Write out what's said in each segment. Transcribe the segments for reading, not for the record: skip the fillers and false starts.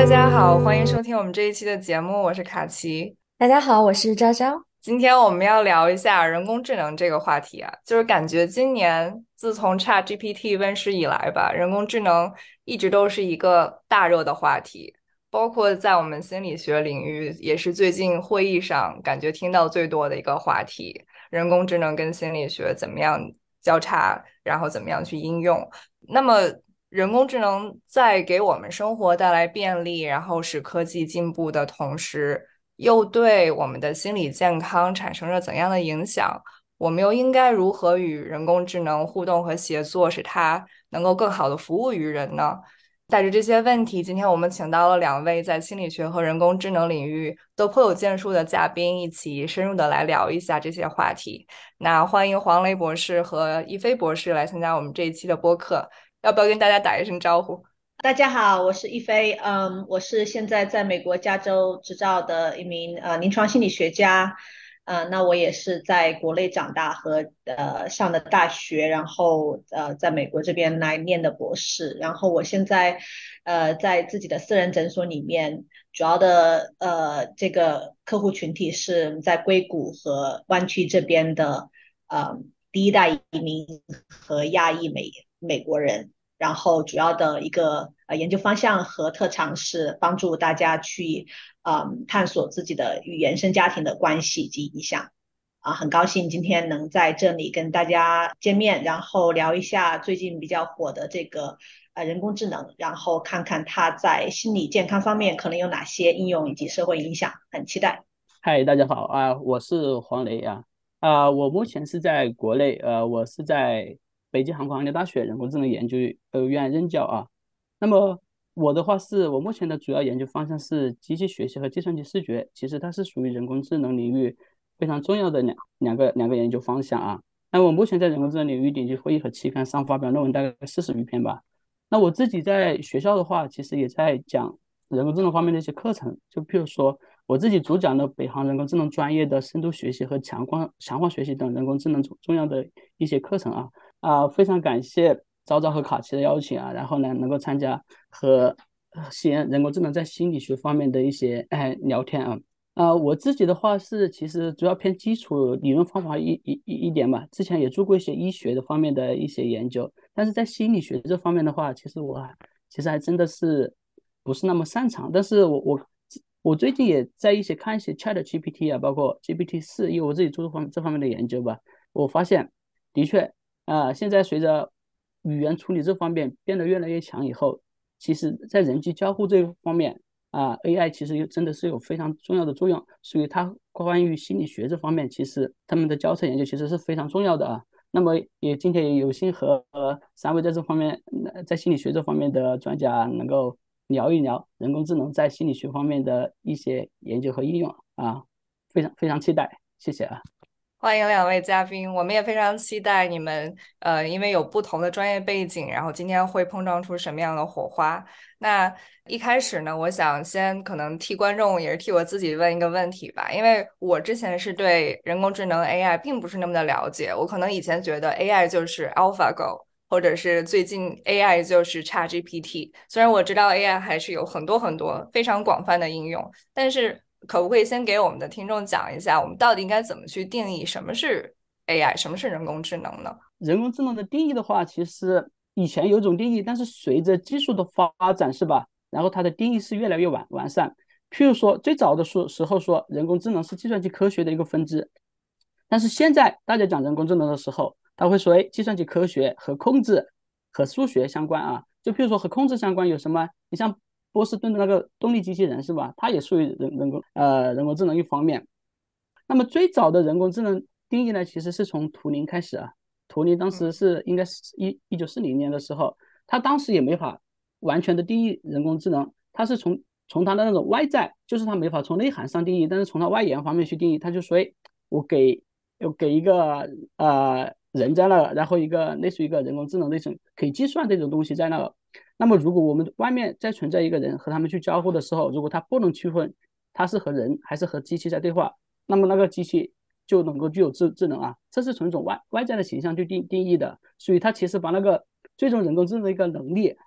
大家好，欢迎收听我们这一期的节目，我是卡奇。 大家好，我是昭昭。 今天我们要聊一下人工智能这个话题啊，就是感觉今年自从 ChatGPT 问世以来吧，人工智能一直都是一个大热的话题，包括在我们心理学领域，也是最近会议上感觉听到最多的一个话题。人工智能跟心理学怎么样交叉，然后怎么样去应用？那么，人工智能在给我们生活带来便利，然后使科技进步的同时，又对我们的心理健康产生了怎样的影响？我们又应该如何与人工智能互动和协作，使它能够更好的服务于人呢？带着这些问题，今天我们请到了两位在心理学和人工智能领域都颇有建树的嘉宾，一起深入的来聊一下这些话题。那欢迎黄雷博士和一飞博士来参加我们这一期的播客，要不要跟大家打一声招呼？ 大家好，我是一菲，我是现在在美国加州执照的一名临床心理学家，那我也是在国内长大和上的大学，然后在美国这边来念的博士，然后我现在在自己的私人诊所里面，主要的这个客户群体是在硅谷和湾区这边的呃第一代移民和亚裔美国人。然后主要的一个研究方向和特长是帮助大家去探索自己的与原生家庭的关系及影响。很高兴今天能在这里跟大家见面，然后聊一下最近比较火的这个人工智能，然后看看它在心理健康方面可能有哪些应用以及社会影响，很期待。 嗨，大家好啊，我是黄雷我目前是在国内，我是在北京航空航天大学人工智能研究院任教啊。那么我的话是我目前的主要研究方向是机器学习和计算机视觉，其实它是属于人工智能领域非常重要的两个研究方向啊。那我目前在人工智能领域顶级会议和期刊上发表论文大概40余篇吧。那我自己在学校的话，其实也在讲人工智能方面的一些课程，就譬如说我自己主讲的北航人工智能专业的深度学习和强化学习等人工智能重要的一些课程非常感谢昭昭和卡奇的邀请啊，然后呢能够参加和西安人工智能在心理学方面的一些聊天啊。我自己的话是其实主要偏基础理论方法一点吧，之前也做过一些医学的方面的一些研究，但是在心理学这方面的话，其实还真的是不是那么擅长。但是我最近也在看一些 ChatGPT 啊，包括 GPT-4，因为我自己做这方面的研究吧，我发现的确现在随着语言处理这方面变得越来越强以后，其实在人机交互这一方面AI 其实真的是有非常重要的作用，所以它关于心理学这方面，其实他们的交叉研究其实是非常重要的啊。那么今天也有幸和三位在这方面，在心理学这方面的专家能够聊一聊人工智能在心理学方面的一些研究和应用非常非常期待，谢谢啊。 欢迎两位嘉宾，我们也非常期待你们，因为有不同的专业背景，然后今天会碰撞出什么样的火花。那一开始呢，我想先可能替观众，也是替我自己问一个问题吧，因为我之前是对人工智能 AI 并不是那么的了解，我可能以前觉得 AI 就是 AlphaGo，或者是最近 AI 就是 ChatGPT，虽然我知道 AI 还是有很多很多非常广泛的应用。但是可不可以先给我们的听众讲一下，我们到底应该怎么去定义什么是 AI，什么是人工智能呢？ 人工智能的定义的话，其实以前有一种定义，但是随着技术的发展，是吧？然后它的定义是越来越完善。譬如说，最早的时候说人工智能是计算机科学的一个分支，但是现在大家讲人工智能的时候，他会说，哎，计算机科学和控制和数学相关啊。就譬如说和控制相关有什么？你像波士顿的那个动力机器人是吧？它也属于人工智能一方面。那么最早的人工智能定义呢，其实是从图灵开始啊。图灵当时是应该是1940年的时候，他当时也没法完全的定义人工智能，他是从他的那种外在，就是他没法从内涵上定义，但是从他外延方面去定义，他就说，哎，我给一个人在那，然后一个类似于一个人工智能的一种可以计算这种东西在那。那么如果我们外面再存在一个人和他们去交互的时候，如果他不能区分他是和人还是和机器在对话，那么那个机器就能够具有智能啊。这是从一种外在的形象去定义的，所以它其实把那个最终人工智能的一个能力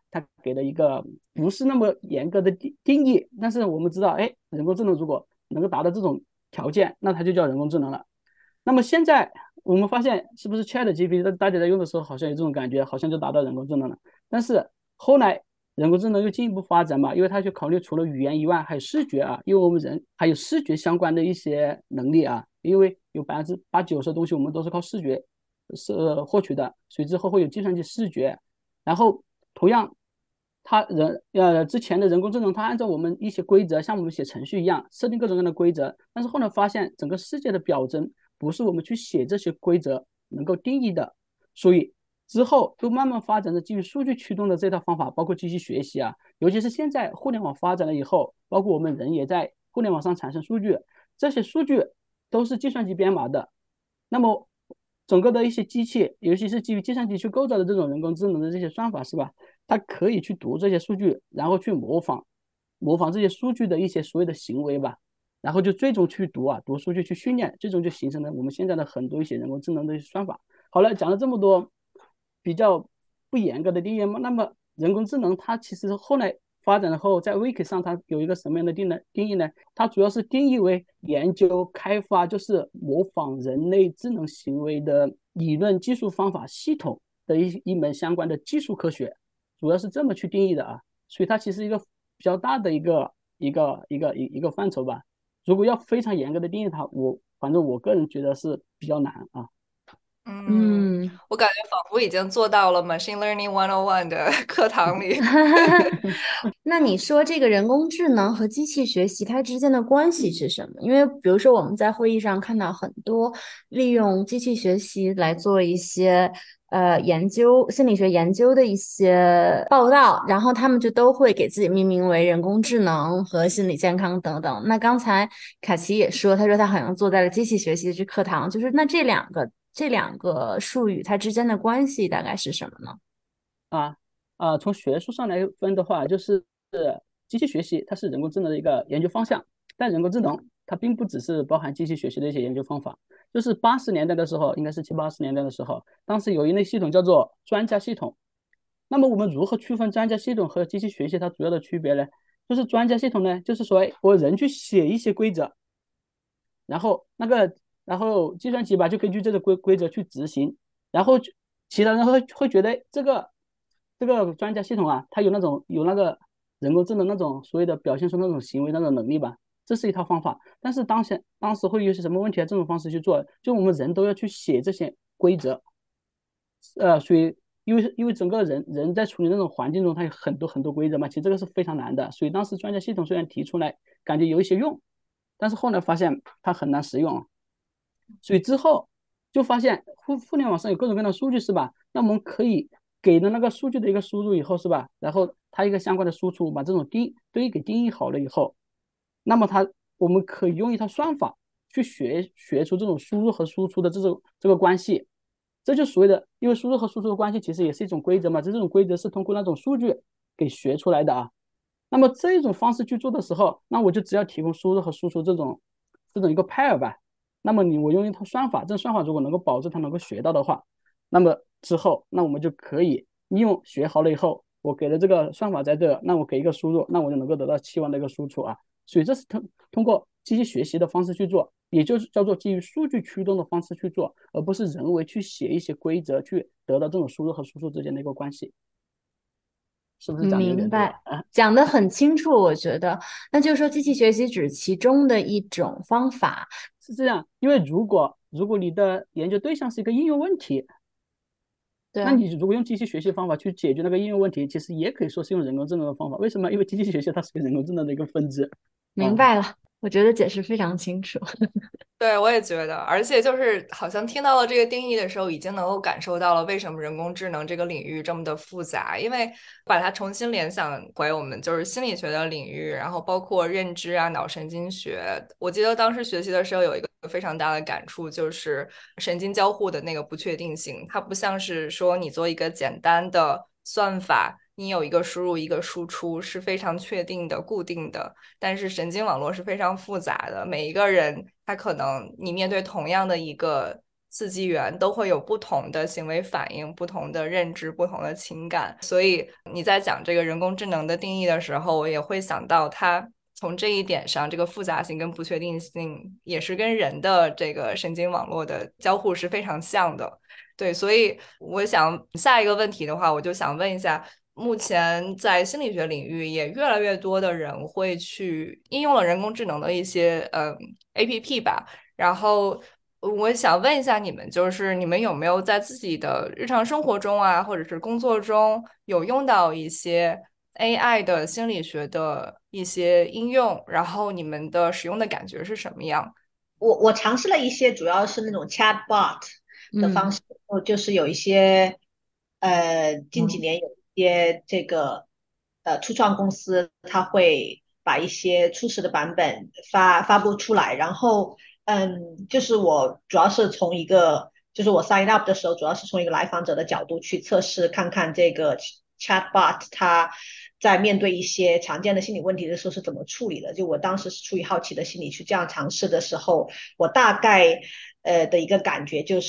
它给了一个不是那么严格的定义，但是我们知道，哎，人工智能如果能够达到这种条件，那它就叫人工智能了。那么现在我们发现，是不是 ChatGPT 大家在用的时候，好像有这种感觉，好像就达到人工智能了。但是后来人工智能又进一步发展嘛，因为它去考虑除了语言以外，还有视觉啊，因为我们人还有视觉相关的一些能力啊，因为有80%-90%的东西我们都是靠视觉获取的，所以之后会有计算机视觉，然后同样。之前的人工智能，它按照我们一些规则，像我们写程序一样，设定各种各样的规则。但是后来发现，整个世界的表征不是我们去写这些规则能够定义的，所以之后又慢慢发展的基于数据驱动的这套方法，包括机器学习啊，尤其是现在互联网发展了以后，包括我们人也在互联网上产生数据，这些数据都是计算机编码的。那么整个的一些机器，尤其是基于计算机去构造的这种人工智能的这些算法，是吧？它可以去读这些数据，然后去模仿这些数据的一些所谓的行为吧，然后就最终去读数据去训练，最终就形成了我们现在的很多一些人工智能的一些算法。好了，讲了这么多比较不严格的定义嘛，那么人工智能它其实后来发展后，在 Wiki 上它有一个什么样的定义呢？它主要是定义为研究开发，就是模仿人类智能行为的理论技术方法系统的一门相关的技术科学，主要是这么去定义的啊。所以它其实一个比较大的一个范畴吧。如果要非常严格的定义它，反正我个人觉得是比较难啊。 嗯， 嗯， 我感觉仿佛已经做到了 Machine Learning 101的课堂里。 那你说这个人工智能和机器学习它之间的关系是什么？因为比如说我们在会议上看到很多利用机器学习来做一些研究、心理学研究的一些报道，然后他们就都会给自己命名为人工智能和心理健康等等。那刚才卡奇也说，他说他好像坐在了机器学习这课堂，就是那这两个术语它之间的关系大概是什么呢？ 啊从学术上来分的话，就是机器学习它是人工智能的一个研究方向，但人工智能它并不只是包含机器学习的一些研究方法。就是80年代的时候，应该是70、80年代的时候，当时有一类系统叫做专家系统。那么我们如何区分专家系统和机器学习它主要的区别呢？就是专家系统呢，就是说我人去写一些规则，然后然后计算机吧就根据这个规则去执行，然后其他人会觉得这个专家系统啊，它有那个人工智能那种所谓的表现出那种行为那种能力吧，这是一套方法。但是当时会有些什么问题啊？这种方式去做，就我们人都要去写这些规则，所以因为整个人在处理那种环境中，它有很多很多规则嘛，其实这个是非常难的。所以当时专家系统虽然提出来，感觉有一些用，但是后来发现它很难实用，所以之后就发现互联网上有各种各样的数据是吧？那我们可以给了那个数据的一个输入以后是吧？然后它一个相关的输出，把这种对给定义好了以后，那么我们可以用一套算法去学出这种输入和输出的这个关系。这就所谓的，因为输入和输出的关系其实也是一种规则嘛，这种规则是通过那种数据给学出来的啊。那么这种方式去做的时候，那我就只要提供输入和输出这种一个 pair 吧。那么我用一套算法，这个算法如果能够保证它能够学到的话，那么之后那我们就可以利用学好了以后，我给了这个算法在这，那我给一个输入，那我就能够得到期望的一个输出啊。所以这是通过机器学习的方式去做，也就是叫做基于数据驱动的方式去做，而不是人为去写一些规则去得到这种输入和输出之间的一个关系。是不是讲的有点多明白， 啊？ 讲得很清楚，我觉得。那就是说，机器学习只是其中的一种方法。 是这样，因为如果你的研究对象是一个应用问题，那对， 你如果用机器学习方法去解决那个应用问题，其实也可以说是用人工智能的方法。为什么？因为机器学习它是人工智能的一个分支啊。 明白了，我觉得解释非常清楚。 对，我也觉得，而且就是好像听到了这个定义的时候，已经能够感受到了为什么人工智能这个领域这么的复杂，因为把它重新联想回我们就是心理学的领域，然后包括认知啊、脑神经学。我记得当时学习的时候有一个非常大的感触，就是神经交互的那个不确定性，它不像是说你做一个简单的算法。你有一个输入一个输出是非常确定的、固定的，但是神经网络是非常复杂的，每一个人他可能你面对同样的一个刺激源都会有不同的行为反应、不同的认知、不同的情感。所以你在讲这个人工智能的定义的时候，我也会想到它从这一点上，这个复杂性跟不确定性也是跟人的这个神经网络的交互是非常像的。对，所以我想下一个问题的话，我就想问一下，目前在心理学领域，也越来越多的人会去应用了人工智能的一些APP 吧。然后我想问一下你们，就是你们有没有在自己的日常生活中啊，或者是工作中有用到一些 AI 的心理学的一些应用？然后你们的使用的感觉是什么样？ 我尝试了一些，主要是那种 chatbot 的方式，就是有一些近几年有一些这个初创公司，它会把一些初始的版本发布出来，然后就是我主要是从一个就是我 sign up 的时候，主要是从一个来访者的角度去测试，看看这个 chatbot 它在面对一些常见的心理问题的时候是怎么处理的。就我当时是出于好奇的心理去这样尝试的时候，我大概的一个感觉就是，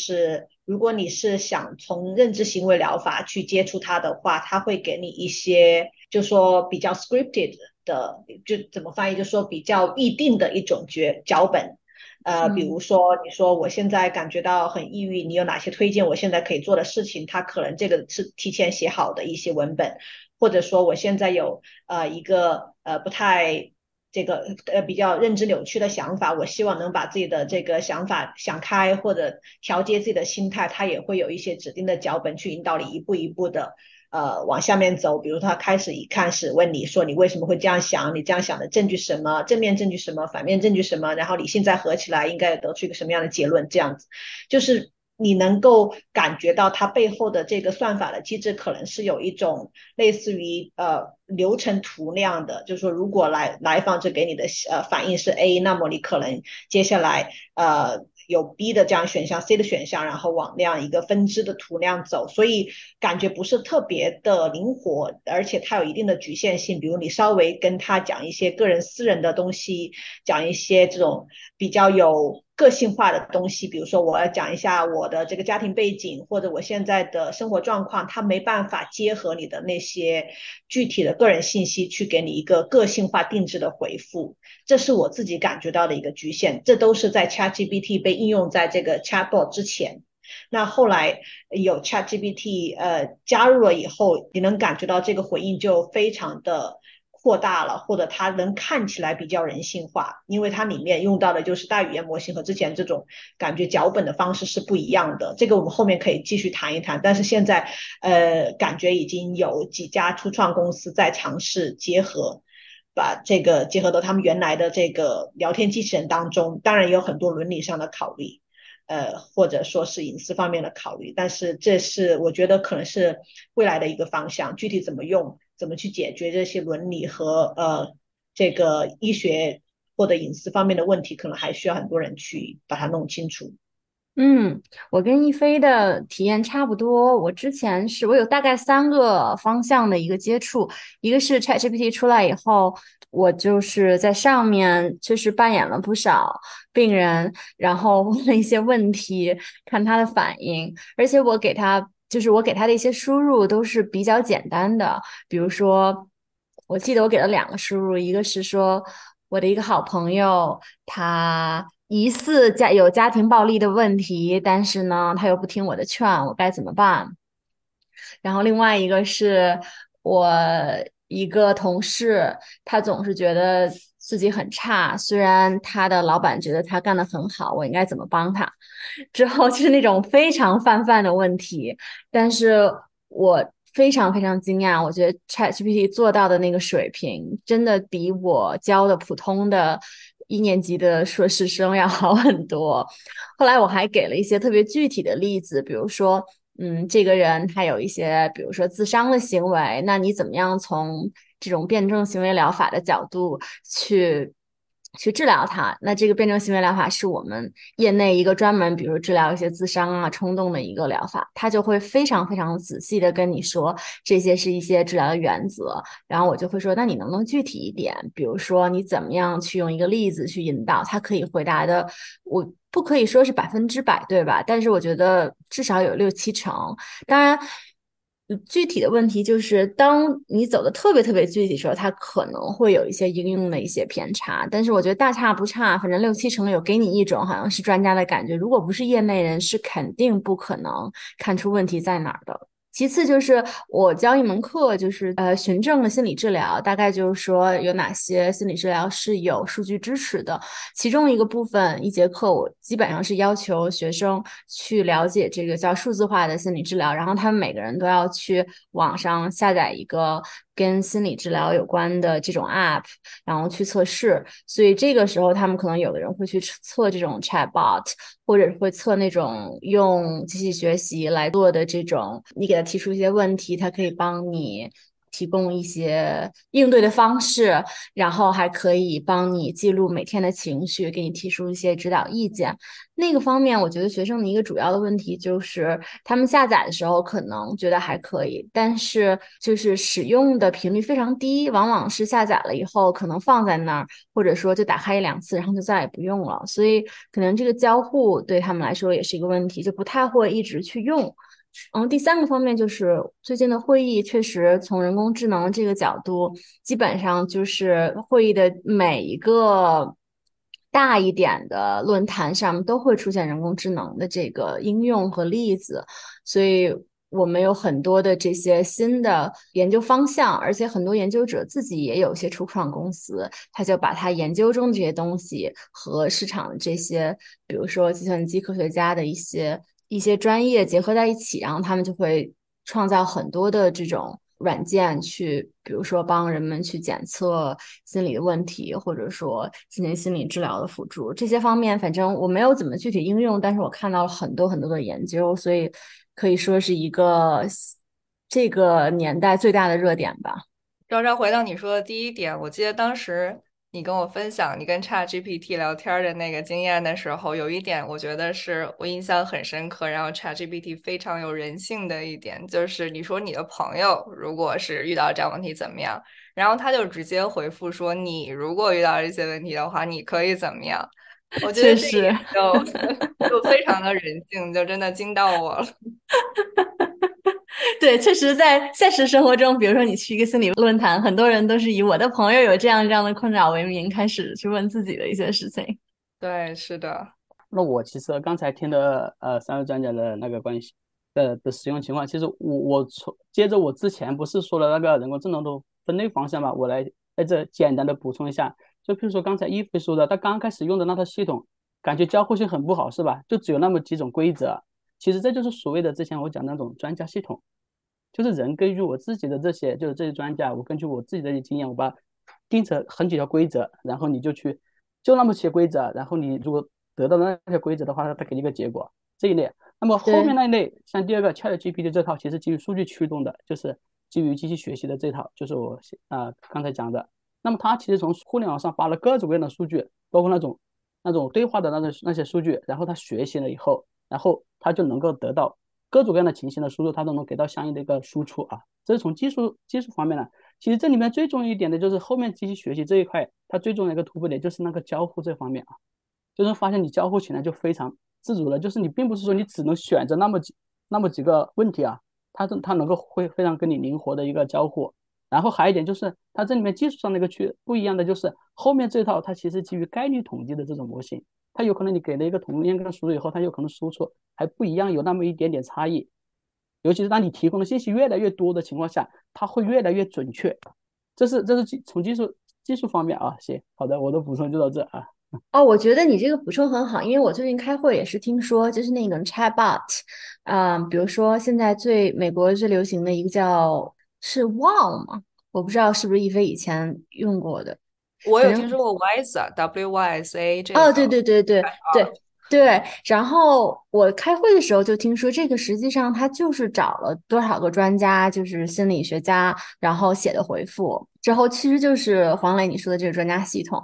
如果你是想从认知行为疗法去接触它的话，它会给你一些就说比较 scripted 的，就怎么翻译，就说比较预定的一种脚本。比如说，你说我现在感觉到很抑郁，你有哪些推荐我现在可以做的事情？它可能这个是提前写好的一些文本，或者说我现在有一个不太这个比较认知扭曲的想法，我希望能把自己的这个想法想开，或者调节自己的心态，它也会有一些指定的脚本去引导你一步一步的往下面走。比如他开始问你说你为什么会这样想，你这样想的证据什么，正面证据什么，反面证据什么，然后理性再合起来应该得出一个什么样的结论，这样子就是你能够感觉到它背后的这个算法的机制可能是有一种类似于流程图那样的，就是说如果来访者给你的反应是 A，那么你可能接下来有 B 的这样选项，C 的选项，然后往那样一个分支的图那样走，所以感觉不是特别的灵活，而且它有一定的局限性。比如你稍微跟他讲一些个人私人的东西，讲一些这种比较有个性化的东西，比如说我要讲一下我的这个家庭背景或者我现在的生活状况，它没办法结合你的那些具体的个人信息去给你一个个性化定制的回复。这是我自己感觉到的一个局限，这都是在 ChatGPT 被应用在这个 Chatbot 之前。那后来有 ChatGPT 加入了以后，你能感觉到这个回应就非常的扩大了，或者它能看起来比较人性化，因为它里面用到的就是大语言模型和之前这种感觉脚本的方式是不一样的。这个我们后面可以继续谈一谈，但是现在感觉已经有几家初创公司在尝试把这个结合到他们原来的这个聊天机器人当中，当然有很多伦理上的考虑，或者说是隐私方面的考虑，但是这是我觉得可能是未来的一个方向，具体怎么用，怎么去解决这些伦理和这个医学或者隐私方面的问题，可能还需要很多人去把它弄清楚。 嗯，我跟一飞的体验差不多。我之前是我有大概3个方向的一个接触，一个是 ChatGPT 出来以后，我就是在上面确实扮演了不少病人，然后问了一些问题，看他的反应，而且我给他的一些输入都是比较简单的，比如说，我记得我给了2个输入，一个是说我的一个好朋友，他疑似有家庭暴力的问题，但是呢，他又不听我的劝，我该怎么办？然后另外一个是我一个同事，他总是觉得自己很差，虽然他的老板觉得他干得很好，我应该怎么帮他？之后就是那种非常泛的问题，但是我非常非常惊讶，我觉得 ChatGPT 做到的那个水平，真的比我教的普通的1年级的硕士生要好很多。后来我还给了一些特别具体的例子，比如说，这个人他有一些，比如说自伤的行为，那你怎么样从这种辩证行为疗法的角度去去治疗它。那这个辩证行为疗法是我们业内一个专门，比如治疗一些自伤啊、冲动的一个疗法，它就会非常非常仔细的跟你说这些是一些治疗的原则，然后我就会说，那你能不能具体一点？比如说你怎么样去用一个例子去引导，他可以回答的，我不可以说是100%，对吧？但是我觉得至少有6、7成。当然，具体的问题就是，当你走的特别特别具体的时候，它可能会有一些应用的一些偏差。但是我觉得大差不差，反正6、7成有给你一种好像是专家的感觉。如果不是业内人士，肯定不可能看出问题在哪儿的。其次就是我教一门课，就是循证的心理治疗，大概就是说有哪些心理治疗是有数据支持的。其中一个部分，一节课我基本上是要求学生去了解这个叫数字化的心理治疗，然后他们每个人都要去网上下载一个跟心理治疗有关的这种 app，然后去测试。所以这个时候，他们可能有的人会去测这种 chatbot，或者会测那种用机器学习来做的这种，你给他提出一些问题，他可以帮你提供一些应对的方式，然后还可以帮你记录每天的情绪，给你提出一些指导意见。那个方面，我觉得学生的一个主要的问题就是，他们下载的时候可能觉得还可以，但是就是使用的频率非常低，往往是下载了以后可能放在那儿，或者说就打开1、2次，然后就再也不用了。所以可能这个交互对他们来说也是一个问题，就不太会一直去用。第三个方面就是最近的会议，确实从人工智能这个角度，基本上就是会议的每一个大一点的论坛上面都会出现人工智能的这个应用和例子，所以我们有很多的这些新的研究方向，而且很多研究者自己也有一些初创公司，他就把他研究中的这些东西和市场的这些，比如说计算机科学家的一些专业结合在一起，然后他们就会创造很多的这种软件去，比如说帮人们去检测心理的问题，或者说进行心理治疗的辅助。这些方面，反正我没有怎么具体应用，但是我看到了很多很多的研究，所以可以说是一个这个年代最大的热点吧。 昭昭，回到你说的第一点，我记得当时你跟我分享你跟 ChatGPT 聊天的那个经验的时候，有一点我觉得是我印象很深刻，然后 ChatGPT 非常有人性的一点，就是你说你的朋友如果是遇到这样问题怎么样，然后他就直接回复说你如果遇到这些问题的话，你可以怎么样？我觉得这一确实， 点就就非常的人性，就真的惊到我了。 对，确实在现实生活中，比如说你去一个心理论坛，很多人都是以我的朋友有这样的困扰为名，开始去问自己的一些事情。 对，是的。 那我其实刚才听的3位专家的那个关系的使用情况，其实我接着我之前不是说了那个人工智能的分类方向嘛，我来在这简单的补充一下。就比如说刚才一菲说的，他刚开始用的那套系统，感觉交互性很不好，是吧？就只有那么几种规则。其实这就是所谓的之前我讲的那种专家系统，就是人根据我自己的这些，就是这些专家，我根据我自己的一些经验，我把它定成很几条规则，然后你就去就那么些规则，然后你如果得到那些规则的话，它给你一个结果这一类。那么后面对， 那一类，像第二个 ChatGPT 这套，其实基于数据驱动的，就是基于机器学习的这套，就是我刚才讲的。那么它其实从互联网上发了各种各样的数据，包括那种对话的那些数据，然后它学习了以后，然后它就能够得到各种各样的情形的输入，它都能给到相应的一个输出啊。这是从技术方面呢。其实这里面最重要一点的就是后面机器学习这一块，它最重要的一个突破点就是那个交互这方面啊，就是发现你交互起来就非常自主了，就是你并不是说你只能选择那么几个问题啊，它能够会非常跟你灵活的一个交互。然后还有一点就是，它这里面技术上的一个不一样的就是后面这套它其实基于概率统计的这种模型，它有可能你给了一个同样的输入以后，它有可能输出还不一样，有那么一点点差异。尤其是当你提供的信息越来越多的情况下，它会越来越准确。这是从技术方面啊。行，好的，我的补充就到这啊。 哦，我觉得你这个补充很好，因为我最近开会也是听说，就是那种 chatbot，比如说现在美国最流行的一个是 Wow 吗？我不知道是不是一菲以前用过的， 我有反正听说过 WYSA 这哦，对个。 对对对对对，然后我开会的时候就听说，这个实际上他就是找了多少个专家，就是心理学家，然后写的回复之后，其实就是黄磊你说的这个专家系统。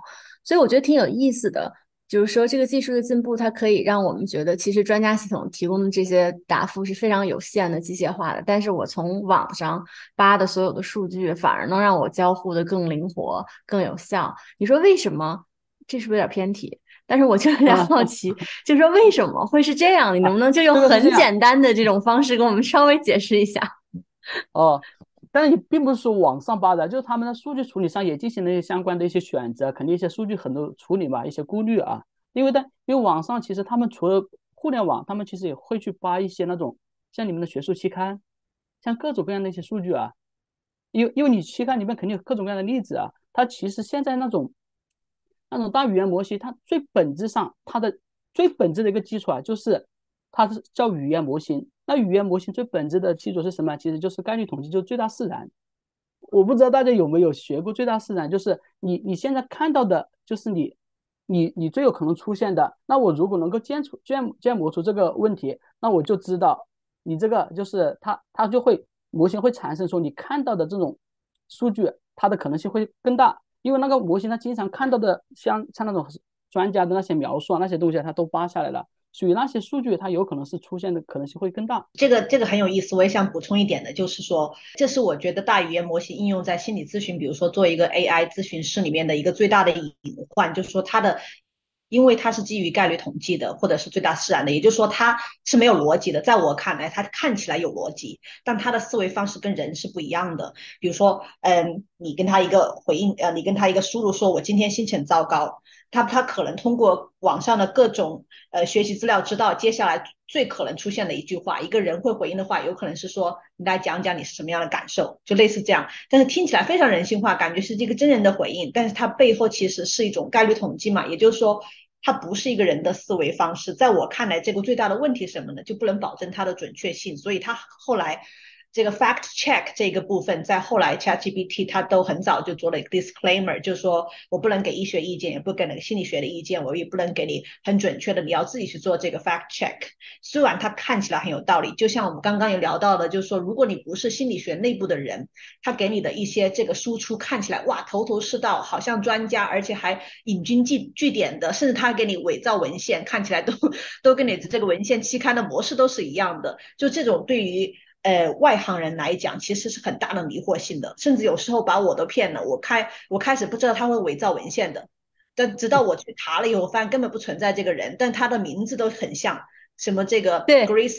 所以我觉得挺有意思的。就是说，这个技术的进步，它可以让我们觉得，其实专家系统提供的这些答复是非常有限的、机械化的。但是我从网上扒的所有的数据，反而能让我交互的更灵活、更有效。你说为什么？这是不是有点偏题？但是我就有点好奇，就是说为什么会是这样？你能不能就用这个是这样。 很简单的这种方式跟我们稍微解释一下？ 哦，但是也并不是说网上扒的，就是他们的数据处理上也进行了一些相关的一些选择，肯定一些数据很多处理嘛，一些顾虑啊。因为网上其实他们除了互联网，他们其实也会去扒一些那种像你们的学术期刊，像各种各样的一些数据啊。因为你期刊里面肯定有各种各样的例子啊，它其实现在那种大语言模型，它最本质上它的最本质的一个基础啊，就是它是叫语言模型。那语言模型最本质的基础是什么？其实就是概率统计，就是最大自然。我不知道大家有没有学过最大自然，就是你现在看到的，就是你最有可能出现的。那我如果能够建模出这个问题，那我就知道你这个就是它就会模型会产生出你看到的这种数据，它的可能性会更大，因为那个模型它经常看到的像那种专家的那些描述啊那些东西它都扒下来了，所以那些数据它有可能是出现的可能性会更大。 这个很有意思，我也想补充一点的，就是说，这是我觉得大语言模型应用在心理咨询，比如说做一个 AI 咨询师里面的一个最大的隐患，就是说它的，因为它是基于概率统计的，或者是最大自然的，也就是说它是没有逻辑的。在我看来，它看起来有逻辑，但它的思维方式跟人是不一样的。比如说，你跟他一个回应，你跟他一个输入说，我今天心情很糟糕，他可能通过网上的各种学习资料知道接下来最可能出现的一句话，一个人会回应的话，有可能是说你来讲讲你是什么样的感受，就类似这样。但是听起来非常人性化，感觉是这个真人的回应，但是它背后其实是一种概率统计嘛，也就是说。它不是一个人的思维方式，在我看来，这个最大的问题是什么呢？就不能保证它的准确性，所以它后来这个 fact check 这个部分，在后来 ChatGPT 它都很早就做了一个 disclaimer，就是说我不能给医学意见，也不给那个心理学的意见，我也不能给你很准确的，你要自己去做这个 fact check。虽然它看起来很有道理，就像我们刚刚有聊到的，就是说如果你不是心理学内部的人，他给你的一些这个输出看起来哇头头是道，好像专家，而且还引经据典的，甚至他给你伪造文献，看起来都跟你这个文献期刊的模式都是一样的。就这种对于外行人来讲，其实是很大的迷惑性的，甚至有时候把我都骗了。我开始不知道他会伪造文献的，但直到我去查了以后，发现根本不存在这个人，但他的名字都很像，什么这个对， Grace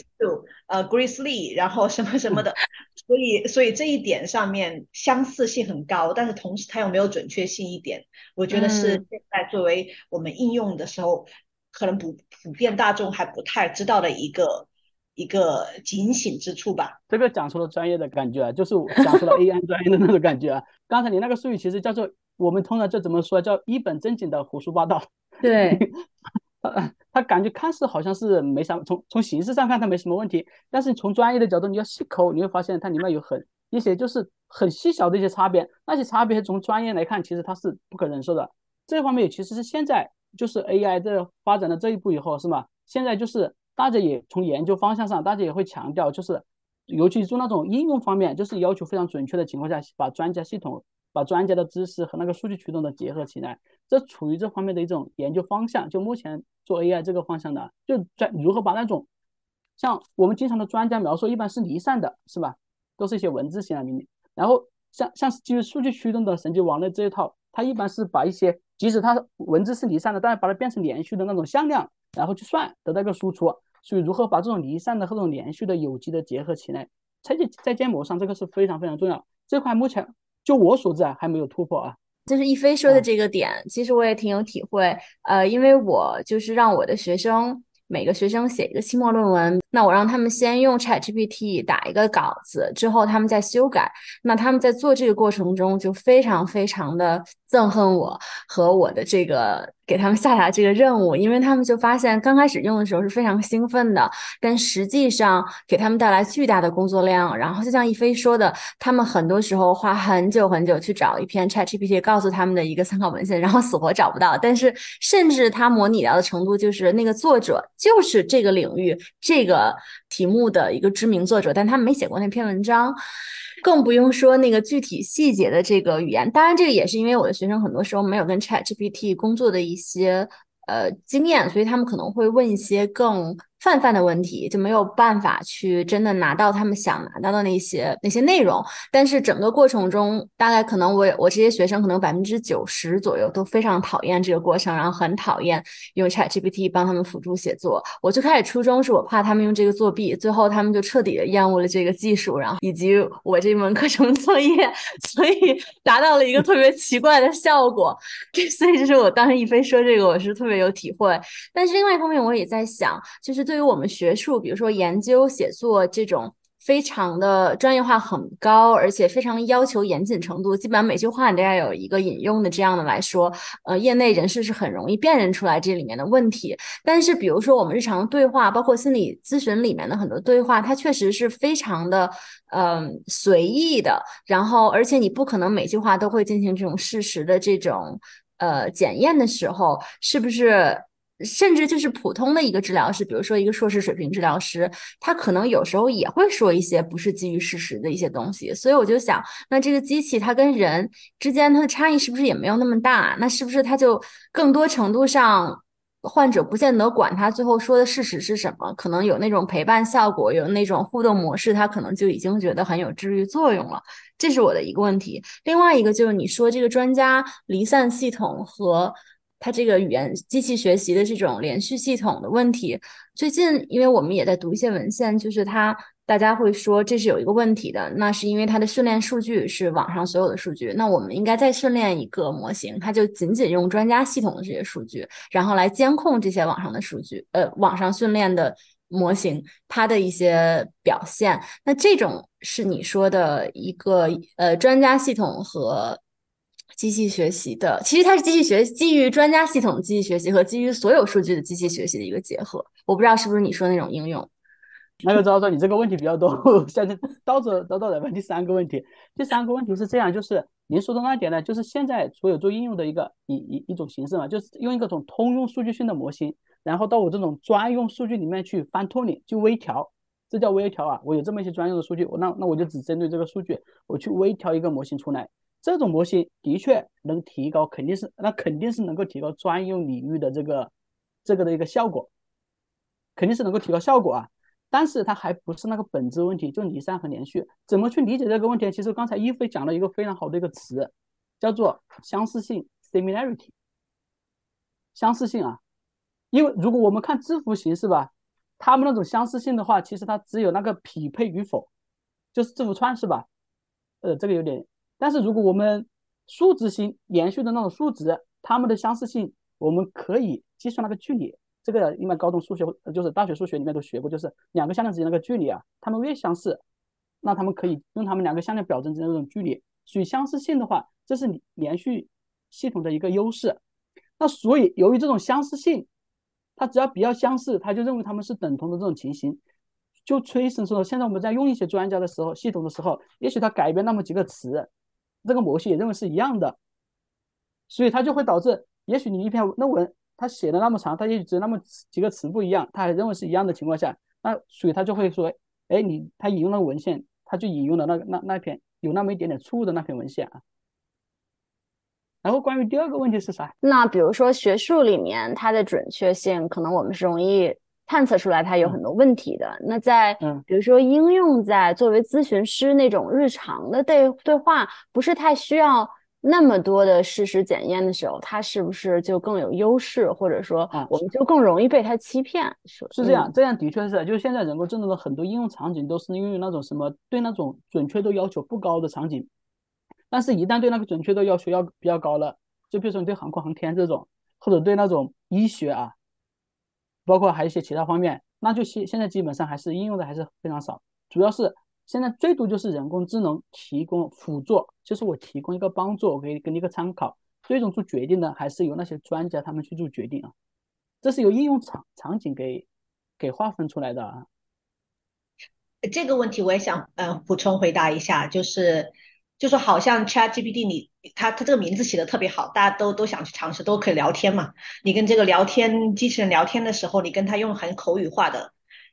Grace Lee，然后什么什么的，所以这一点上面相似性很高，但是同时它又没有准确性一点，我觉得是嗯。 现在作为我们应用的时候，可能普遍大众还不太知道的一个警醒之处吧。 这个讲出了专业的感觉啊，就是讲出了 AI 专业的那种感觉啊。刚才你那个术语其实叫做我们通常就怎么说，叫一本正经的胡说八道。 对， 他感觉看似好像是没啥，从形式上看它没什么问题，但是从专业的角度你要细抠，你会发现它里面有一些就是很细小的一些差别，那些差别从专业来看其实它是不可忍受的。这方面其实是现在就是 AI 的发展的这一步以后是吗？现在就是大家也从研究方向上，大家也会强调，就是尤其做那种应用方面，就是要求非常准确的情况下，把专家的知识和那个数据驱动的结合起来，这处于这方面的一种研究方向。就目前做 AI 这个方向的，就如何把那种像我们经常的专家描述，一般是离散的，是吧？都是一些文字型的命令。然后像基于数据驱动的神经网络这一套，它一般是把一些即使它文字是离散的，但是把它变成连续的那种向量，然后去算得到一个输出。所以如何把这种离散的和这种连续的有机的结合起来，在建模上这个是非常非常重要。这块目前就我所知啊还没有突破啊。 就是一飞说的啊， 这个点，其实我也挺有体会。因为我就是让我的学生每个学生写一个期末论文，那我让他们先用 ChatGPT 打一个稿子，之后他们再修改。那他们在做这个过程中就非常非常的憎恨我和我的这个给他们下达这个任务，因为他们就发现刚开始用的时候是非常兴奋的，但实际上给他们带来巨大的工作量。然后就像一飞说的，他们很多时候花很久很久去找一篇 ChatGPT 告诉他们的一个参考文献，然后死活找不到。但是甚至他模拟到的程度，就是那个作者就是这个领域这个个题目的一个知名作者，但他没写过那篇文章，更不用说那个具体细节的这个语言。当然，这个也是因为我的学生很多时候没有跟 ChatGPT 工作的一些经验，所以他们可能会问一些更泛的问题，就没有办法去真的拿到他们想拿到的那些内容。但是整个过程中，大概可能我这些学生可能90%左右都非常讨厌这个过程，然后很讨厌用 ChatGPT 帮他们辅助写作。我最开始初衷是我怕他们用这个作弊，最后他们就彻底的厌恶了这个技术，然后以及我这门课程作业，所以达到了一个特别奇怪的效果。所以就是我当时一飞说这个，我是特别有体会。但是另外一方面，我也在想，就是对于我们学术，比如说研究、写作这种非常的专业化很高，而且非常要求严谨程度，基本上每句话你都要有一个引用的这样的来说，业内人士是很容易辨认出来这里面的问题。但是比如说我们日常对话，包括心理咨询里面的很多对话，它确实是非常的随意的，然后而且你不可能每句话都会进行这种事实的这种检验的时候，是不是？甚至就是普通的一个治疗师，比如说一个硕士水平治疗师，他可能有时候也会说一些不是基于事实的一些东西。所以我就想，那这个机器它跟人之间它的差异是不是也没有那么大？那是不是它就更多程度上，患者不见得管他最后说的事实是什么，可能有那种陪伴效果，有那种互动模式，他可能就已经觉得很有治愈作用了。这是我的一个问题。另外一个就是你说这个专家离散系统和它这个语言机器学习的这种连续系统的问题，最近因为我们也在读一些文献，就是大家会说这是有一个问题的，那是因为它的训练数据是网上所有的数据，那我们应该再训练一个模型，它就仅仅用专家系统的这些数据，然后来监控这些网上的数据，网上训练的模型它的一些表现。那这种是你说的一个专家系统和机器学习的，其实它是机器学基于专家系统机器学习和基于所有数据的机器学习的一个结合。我不知道是不是你说的那种应用。 那个昭昭，你这个问题比较多，现在叨叨来问第三个问题。第三个问题是这样，就是您说的那点呢，就是现在所有做应用的一种形式嘛，就是用一个种通用数据性的模型，然后到我这种专用数据里面去翻托尼，去微调，这叫微调啊。我有这么一些专用的数据，那我就只针对这个数据，我去微调一个模型出来。这种模型的确能提高，肯定是能够提高专用领域的这个的一个效果，肯定是能够提高效果啊。但是它还不是那个本质问题，就离散和连续。怎么去理解这个问题？其实刚才一飞讲了一个非常好的一个词，叫做相似性 （similarity）。相似性啊，因为如果我们看字符形式吧，它们那种相似性的话，其实它只有那个匹配与否，就是字符串是吧？这个有点。但是如果我们数值型连续的那种数值，它们的相似性，我们可以计算那个距离。这个一般高中数学就是大学数学里面都学过，就是两个向量之间那个距离啊，它们越相似，那它们可以用它们两个向量表征之间的这种距离。属于相似性的话，这是连续系统的一个优势。那所以由于这种相似性，它只要比较相似，它就认为它们是等同的这种情形，就催生出现在我们在用一些专家的时候，系统的时候，也许它改变那么几个词，这个模型也认为是一样的，所以它就会导致，也许你一篇论文它写的那么长，它也许只那么几个词不一样，它还认为是一样的情况下，那所以它就会说，哎，它引用那个文献，它就引用了那篇有那么一点点错误的那篇文献啊。然后关于第二个问题是啥？ 那比如说学术里面它的准确性，可能我们是容易探测出来它有很多问题的。那在比如说应用在作为咨询师那种日常的对话，不是太需要那么多的事实检验的时候，它是不是就更有优势，或者说我们就更容易被它欺骗？ 是这样，这样的确是，就是现在人工智能的很多应用场景都是运用那种什么对那种准确度要求不高的场景。但是，一旦对那个准确度要求要比较高了，就比如说你对航空航天这种，或者对那种医学啊，包括还有一些其他方面，那就现在基本上还是应用的还是非常少。主要是现在最多就是人工智能提供辅助，就是我提供一个帮助，我可以给你一个参考，最终做决定的还是由那些专家他们去做决定啊。这是由应用场景给划分出来的啊。 这个问题我也想补充回答一下，就是好像 ChatGPT 它这个名字起的特别好，大家都想去尝试，都可以聊天嘛。你跟这个机器人聊天的时候，你跟他用很口语化的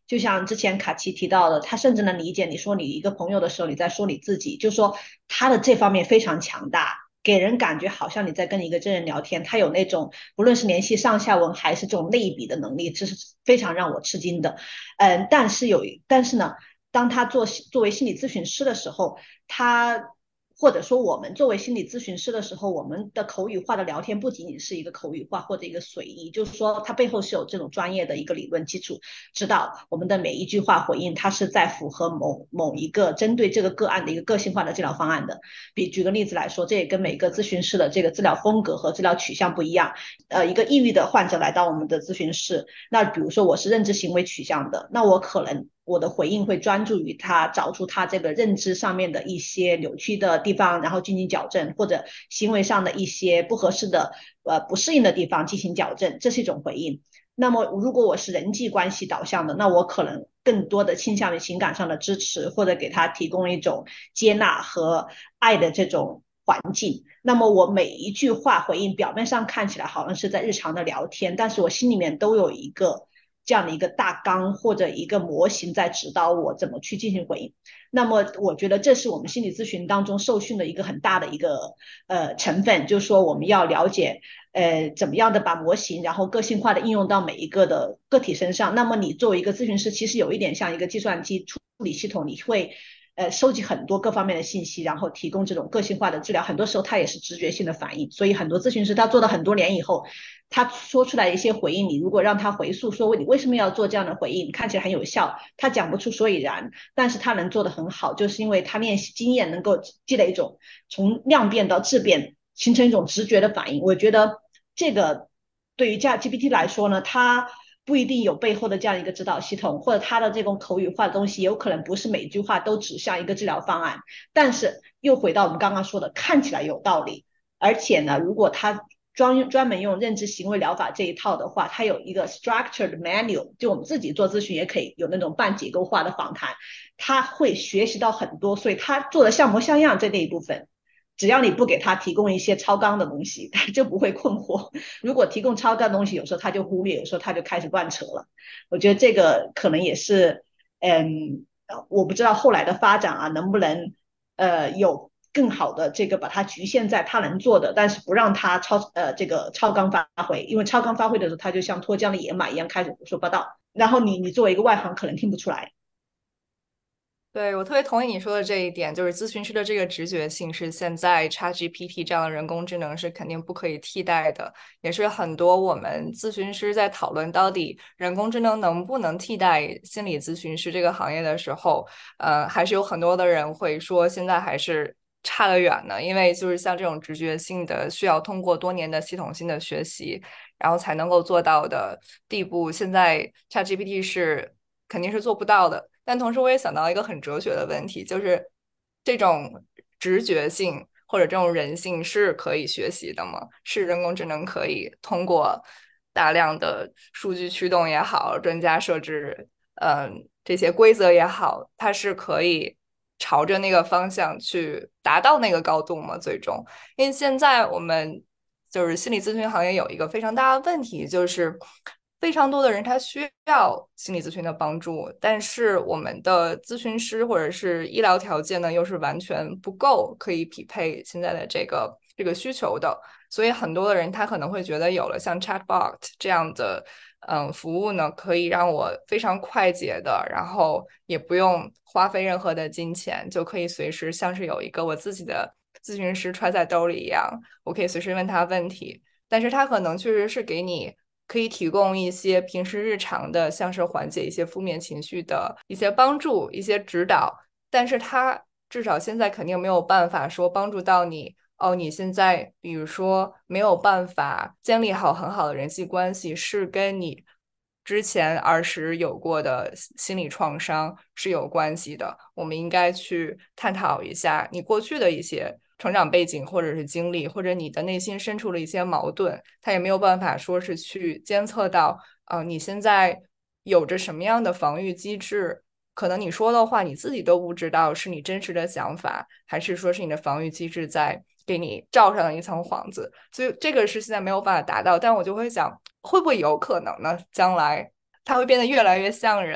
就像之前卡奇提到的，他甚至能理解你说你一个朋友的时候，你在说你自己，就说他的这方面非常强大，给人感觉好像你在跟一个真人聊天，他有那种不论是联系上下文还是这种类比的能力，这是非常让我吃惊的。但是呢，当他作为心理咨询师的时候，他或者说我们作为心理咨询师的时候，我们的口语化的聊天不仅仅是一个口语化或者一个随意，就是说它背后是有这种专业的一个理论基础，知道我们的每一句话回应它是在符合某一个针对这个个案的一个个性化的治疗方案的。举个例子来说，这也跟每个咨询师的这个治疗风格和治疗取向不一样。一个抑郁的患者来到我们的咨询室，那比如说我是认知行为取向的，那我可能我的回应会专注于他找出他这个认知上面的一些扭曲的地方，然后进行矫正，或者行为上的一些不合适的不适应的地方进行矫正，这是一种回应。那么如果我是人际关系导向的，那我可能更多的倾向于情感上的支持，或者给他提供一种接纳和爱的这种环境。那么我每一句话回应，表面上看起来好像是在日常的聊天，但是我心里面都有一个这样的一个大纲或者一个模型在指导我怎么去进行回应。那么我觉得这是我们心理咨询当中受训的一个很大的一个成分，就是说我们要了解怎么样的把模型然后个性化的应用到每一个的个体身上。那么你作为一个咨询师，其实有一点像一个计算机处理系统，你会收集很多各方面的信息，然后提供这种个性化的治疗。很多时候它也是直觉性的反应，所以很多咨询师他做了很多年以后，他说出来一些回应，你如果让他回溯说你为什么要做这样的回应，看起来很有效，他讲不出所以然，但是他能做得很好，就是因为他练习经验能够积累一种从量变到质变，形成一种直觉的反应。我觉得这个对于 ChatGPT 来说呢，它不一定有背后的这样一个指导系统，或者它的这种口语化的东西，有可能不是每句话都指向一个治疗方案。但是又回到我们刚刚说的，看起来有道理，而且呢，如果它专门用认知行为疗法这一套的话，它有一个 structured manual，就我们自己做咨询也可以有那种半结构化的访谈，他会学习到很多，所以他做的像模像样在那一部分。只要你不给他提供一些超纲的东西，他就不会困惑。如果提供超纲的东西，有时候他就忽略，有时候他就开始乱扯了。我觉得这个可能也是，我不知道后来的发展啊，能不能有更好的这个把它局限在他能做的，但是不让他这个超纲发挥，因为超纲发挥的时候，他就像脱缰的野马一样开始胡说八道，然后你作为一个外行可能听不出来。 对，我特别同意你说的这一点，就是咨询师的这个直觉性是现在 ChatGPT 这样的人工智能是肯定不可以替代的，也是很多我们咨询师在讨论到底人工智能能不能替代心理咨询师这个行业的时候，还是有很多的人会说现在还是差得远呢，因为就是像这种直觉性的，需要通过多年的系统性的学习，然后才能够做到的地步，现在 ChatGPT 是肯定是做不到的。但同时，我也想到一个很哲学的问题，就是这种直觉性或者这种人性是可以学习的吗？是人工智能可以通过大量的数据驱动也好，专家设置这些规则也好，它是可以朝着那个方向去达到那个高度吗？最终，因为现在我们就是心理咨询行业有一个非常大的问题，就是非常多的人他需要心理咨询的帮助，但是我们的咨询师或者是医疗条件呢，又是完全不够可以匹配现在的这个需求的，所以很多的人他可能会觉得有了像 Chatbot 这样的服务呢，可以让我非常快捷的，然后也不用花费任何的金钱，就可以随时像是有一个我自己的咨询师揣在兜里一样，我可以随时问他问题。但是他可能确实是给你可以提供一些平时日常的，像是缓解一些负面情绪的一些帮助、一些指导，但是他至少现在肯定没有办法说帮助到你。哦，你现在比如说没有办法建立好很好的人际关系，是跟你之前儿时有过的心理创伤是有关系的。我们应该去探讨一下你过去的一些成长背景，或者是经历，或者你的内心深处的一些矛盾，他也没有办法说是去监测到，你现在有着什么样的防御机制。可能你说的话，你自己都不知道是你真实的想法，还是说是你的防御机制在给你罩上了一层幌子。所以这个是现在没有办法达到，但我就会想，会不会有可能呢？将来它会变得越来越像人，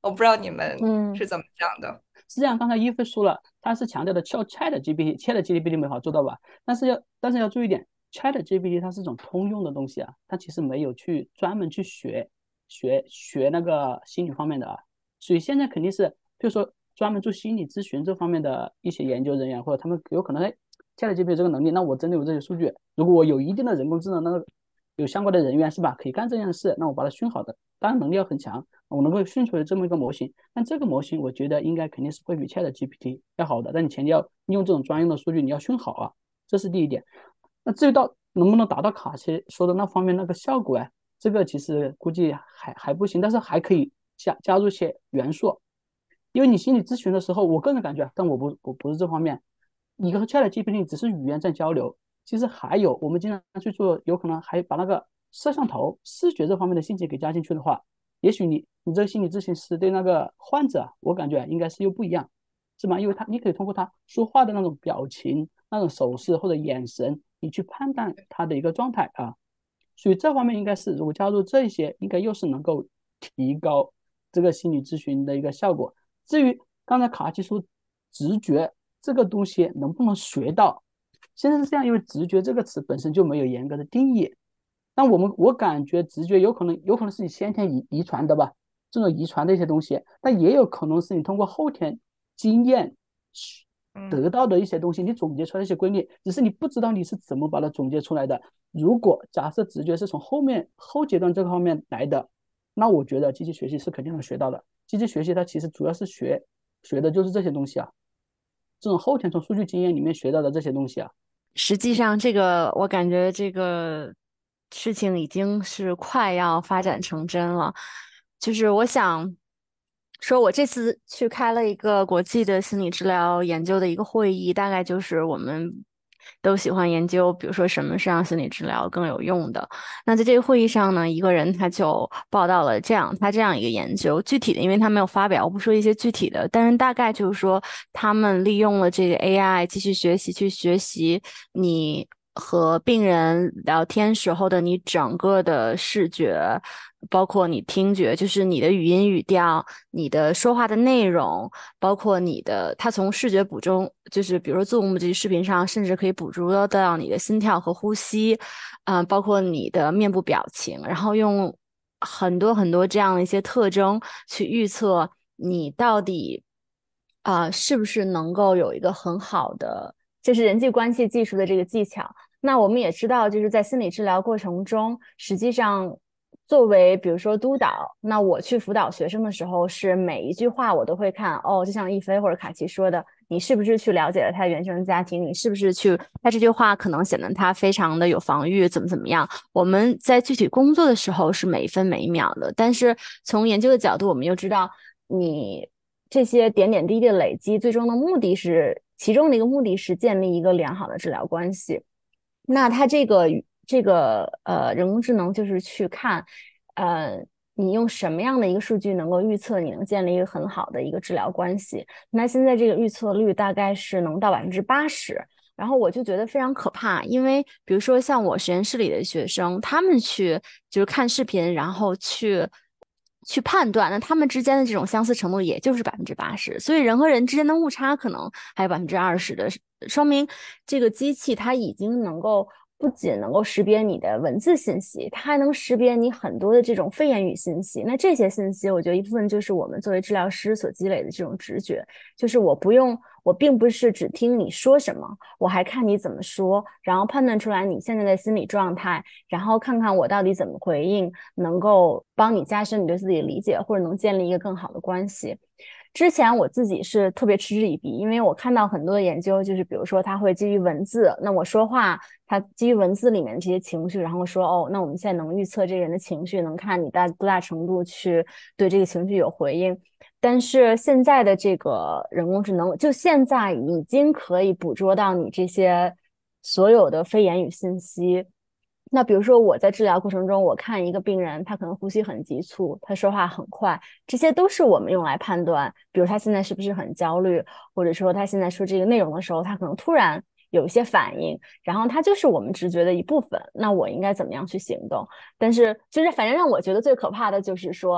我不知道你们嗯是怎么想的。 实际上，刚才一菲说了，他是强调的叫 ChatGPT 没法做到吧？但是要注意一点，ChatGPT 它是一种通用的东西啊，它其实没有去专门去学那个心理方面的啊。所以现在肯定是，比如说专门做心理咨询这方面的一些研究人员，或者他们有可能ChatGPT 这个能力，那我真的有这些数据，如果我有一定的人工智能，那个有相关的人员是吧，可以干这件事，那我把它训好的，当然能力要很强，我能够训出来这么一个模型。但这个模型我觉得应该肯定是会比 ChatGPT 要好的，但你前提要利用这种专用的数据，你要训好啊，这是第一点。那至于到能不能达到卡奇说的那方面那个效果啊，这个其实估计还不行，但是还可以加入一些元素，因为你心理咨询的时候，我个人感觉，但我不是这方面，你和 ChatGPT 只是语言在交流，其实还有我们经常去做，有可能还把那个摄像头、视觉这方面的信息给加进去的话，也许你这个心理咨询师对那个患者，我感觉应该是又不一样，是吗？因为你可以通过他说话的那种表情、那种手势或者眼神，你去判断他的一个状态啊。所以这方面应该是，如果加入这些，应该又是能够提高这个心理咨询的一个效果。至于刚才卡奇说直觉这个东西能不能学到，现在是这样，因为直觉这个词本身就没有严格的定义。但我感觉直觉有可能是你先天遗传的吧，这种遗传的一些东西，但也有可能是你通过后天经验得到的一些东西，你总结出来一些规律，只是你不知道你是怎么把它总结出来的。如果假设直觉是从后阶段这个方面来的，那我觉得机器学习是肯定能学到的。机器学习它其实主要是学的就是这些东西啊，这种后天从数据经验里面学到的这些东西啊。 实际上，这个我感觉这个事情已经是快要发展成真了。就是我想说，我这次去开了一个国际的心理治疗研究的一个会议，大概就是我们都喜欢研究，比如说什么是让心理治疗更有用的。那在这个会议上呢，一个人他就报道了他这样一个研究，具体的，因为他没有发表，我不说一些具体的，但是大概就是说，他们利用了这个 AI 继续学习去学习你和病人聊天时候的你整个的视觉，包括你听觉，就是你的语音语调、你的说话的内容，包括他从视觉捕捉，就是比如说 Zoom 这些视频上，甚至可以捕捉到你的心跳和呼吸，包括你的面部表情，然后用很多很多这样的一些特征去预测你到底是不是能够有一个很好的，就是人际关系技术的这个技巧。那我们也知道，就是在心理治疗过程中，实际上作为比如说督导，那我去辅导学生的时候，是每一句话我都会看哦，就像亦菲或者卡奇说的，你是不是去了解了他的原生家庭？你是不是去他这句话可能显得他非常的有防御，怎么样？我们在具体工作的时候是每一分每一秒的，但是从研究的角度，我们又知道你这些点点滴滴的累积，最终的目的是其中的一个目的是建立一个良好的治疗关系。那它这个人工智能就是去看，你用什么样的一个数据能够预测你能建立一个很好的一个治疗关系？那现在这个预测率大概是能到80%，然后我就觉得非常可怕，因为比如说像我实验室里的学生，他们去就是看视频，然后去判断，那他们之间的这种相似程度也就是80%，所以人和人之间的误差可能还有20%的，说明这个机器它已经能够不仅能够识别你的文字信息，它还能识别你很多的这种非言语信息。那这些信息，我觉得一部分就是我们作为治疗师所积累的这种直觉，就是我并不是只听你说什么，我还看你怎么说，然后判断出来你现在的心理状态，然后看看我到底怎么回应，能够帮你加深你对自己的理解，或者能建立一个更好的关系。之前我自己是特别嗤之以鼻，因为我看到很多的研究，就是比如说它会基于文字，那我说话，它基于文字里面这些情绪，然后说哦，那我们现在能预测这个人的情绪，能看你多大程度去对这个情绪有回应。但是现在的这个人工智能，就现在已经可以捕捉到你这些所有的非言语信息。那比如说我在治疗过程中，我看一个病人，他可能呼吸很急促，他说话很快，这些都是我们用来判断，比如他现在是不是很焦虑，或者说他现在说这个内容的时候，他可能突然有一些反应，然后它就是我们直觉的一部分。那我应该怎么样去行动？但是就是反正让我觉得最可怕的就是说，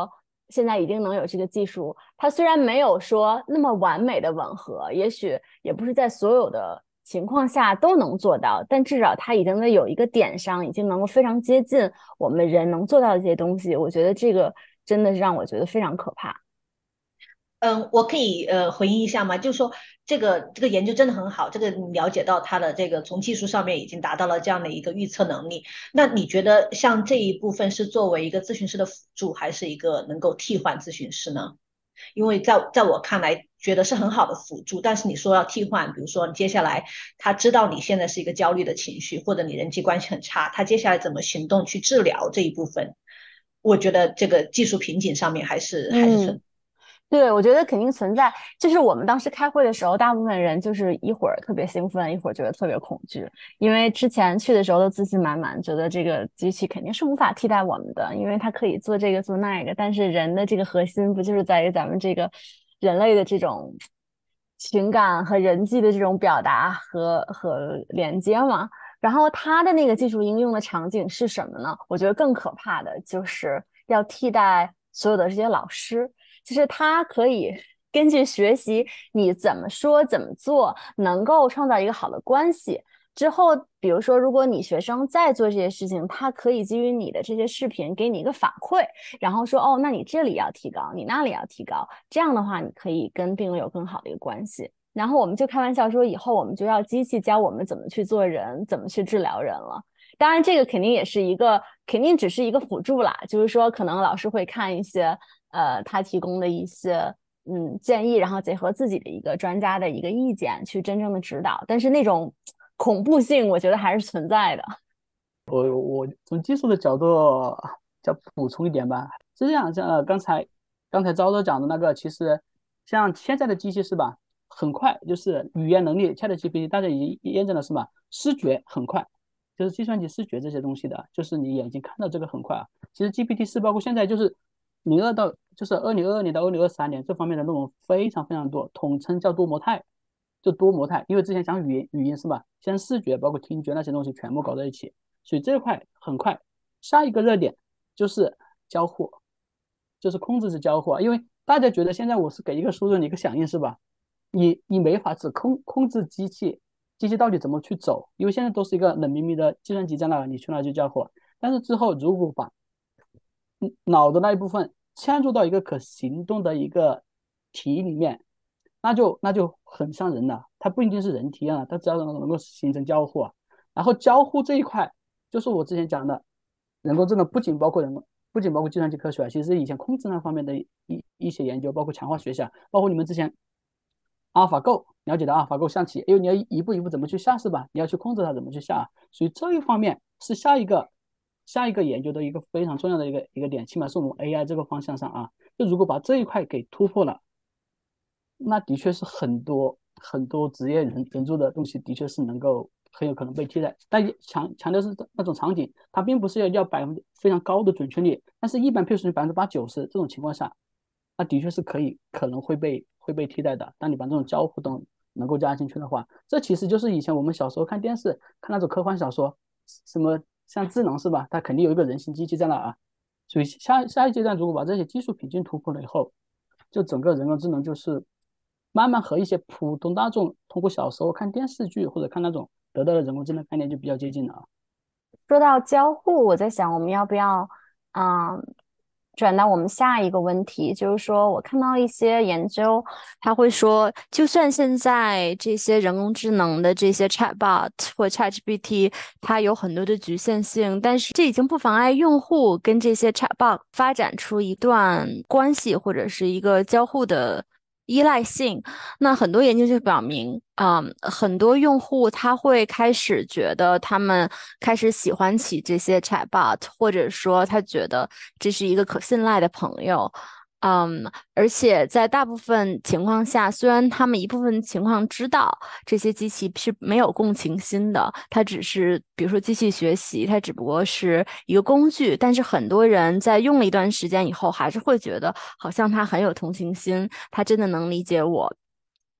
现在已经能有这个技术，它虽然没有说那么完美的吻合，也许也不是在所有的情况下都能做到，但至少它已经在有一个点上，已经能够非常接近我们人能做到的这些东西。我觉得这个真的是让我觉得非常可怕。 我可以回应一下吗？就是说这个研究真的很好，这个你了解到它的这个从技术上面已经达到了这样的一个预测能力。那你觉得像这一部分是作为一个咨询师的辅助，还是一个能够替换咨询师呢？因为在我看来，觉得是很好的辅助，但是你说要替换，比如说接下来他知道你现在是一个焦虑的情绪，或者你人际关系很差，他接下来怎么行动去治疗这一部分，我觉得这个技术瓶颈上面还是存。 对，我觉得肯定存在。就是我们当时开会的时候，大部分人就是一会儿特别兴奋，一会儿觉得特别恐惧，因为之前去的时候都自信满满，觉得这个机器肯定是无法替代我们的，因为它可以做这个做那个。但是人的这个核心不就是在于咱们这个人类的这种情感和人际的这种表达和连接吗？然后它的那个技术应用的场景是什么呢？我觉得更可怕的就是要替代所有的这些老师。就是它可以根据学习你怎么说怎么做，能够创造一个好的关系。之后，比如说，如果你学生在做这些事情，他可以基于你的这些视频给你一个反馈，然后说，哦，那你这里要提高，你那里要提高。这样的话，你可以跟病人有更好的一个关系。然后我们就开玩笑说，以后我们就要机器教我们怎么去做人，怎么去治疗人了。当然，这个肯定也是一个，肯定只是一个辅助啦。就是说，可能老师会看一些他提供的一些建议，然后结合自己的一个专家的一个意见去真正的指导。但是那种恐怖性，我觉得还是存在的。 我从技术的角度再补充一点吧，是这样，像刚才昭昭讲的那个，其实像现在的机器是吧，很快就是语言能力，ChatGPT 大家已经验证了是吧？视觉很快，就是计算机视觉这些东西的，就是你眼睛看到这个很快啊。其实 GPT 4包括现在就是2022年到2023年这方面的内容非常非常多，统称叫多模态，就多模态，因为之前讲语音是吧？现在视觉包括听觉那些东西全部搞在一起。所以这块很快。下一个热点就是交互，就是控制式交互啊，因为大家觉得现在我是给一个输入你一个响应是吧？你没法只控制机器，机器到底怎么去走？因为现在都是一个冷冰冰的计算机在那，你去哪就交互。但是之后如果把脑的那一部分嵌入到一个可行动的一个题里面，那就很像人了。它不一定是人体啊，它只要能够形成交互啊。然后交互这一块，就是我之前讲的，人工智能不仅包括计算机科学啊，其实以前控制那方面的一些研究，包括强化学习啊，包括你们之前阿尔法狗了解的阿尔法狗象棋，因为你要一步一步怎么去下是吧？你要去控制它怎么去下啊，所以这一方面是下一个研究的一个非常重要的一个点，起码是我们 AI 这个方向上啊，就如果把这一块给突破了，那的确是很多很多职业人做的东西，的确是能够很有可能被替代。但强调是那种场景，它并不是要非常高的准确率，但是一般譬如说80%-90%这种情况下，那的确是可能会被替代的。当你把这种交互都能够加进去的话，这其实就是以前我们小时候看电视看那种科幻小说，什么像智能是吧？它肯定有一个人形机器在那啊。所以下一阶段，如果把这些技术瓶颈突破了以后，就整个人工智能就是慢慢和一些普通大众通过小时候看电视剧或者看那种得到的人工智能概念就比较接近了啊。 说到交互，我在想我们要不要，转到我们下一个问题，就是说我看到一些研究，他会说，就算现在这些人工智能的这些 chatbot 或 ChatGPT，它有很多的局限性，但是这已经不妨碍用户跟这些 chatbot 发展出一段关系或者是一个交互的依赖性。那很多研究就表明，很多用户他会开始觉得他们开始喜欢起这些 chatbot，或者说他觉得这是一个可信赖的朋友。而且在大部分情况下，虽然他们一部分情况知道这些机器是没有共情心的，它只是比如说机器学习，它只不过是一个工具，但是很多人在用了一段时间以后，还是会觉得好像它很有同情心，它真的能理解我。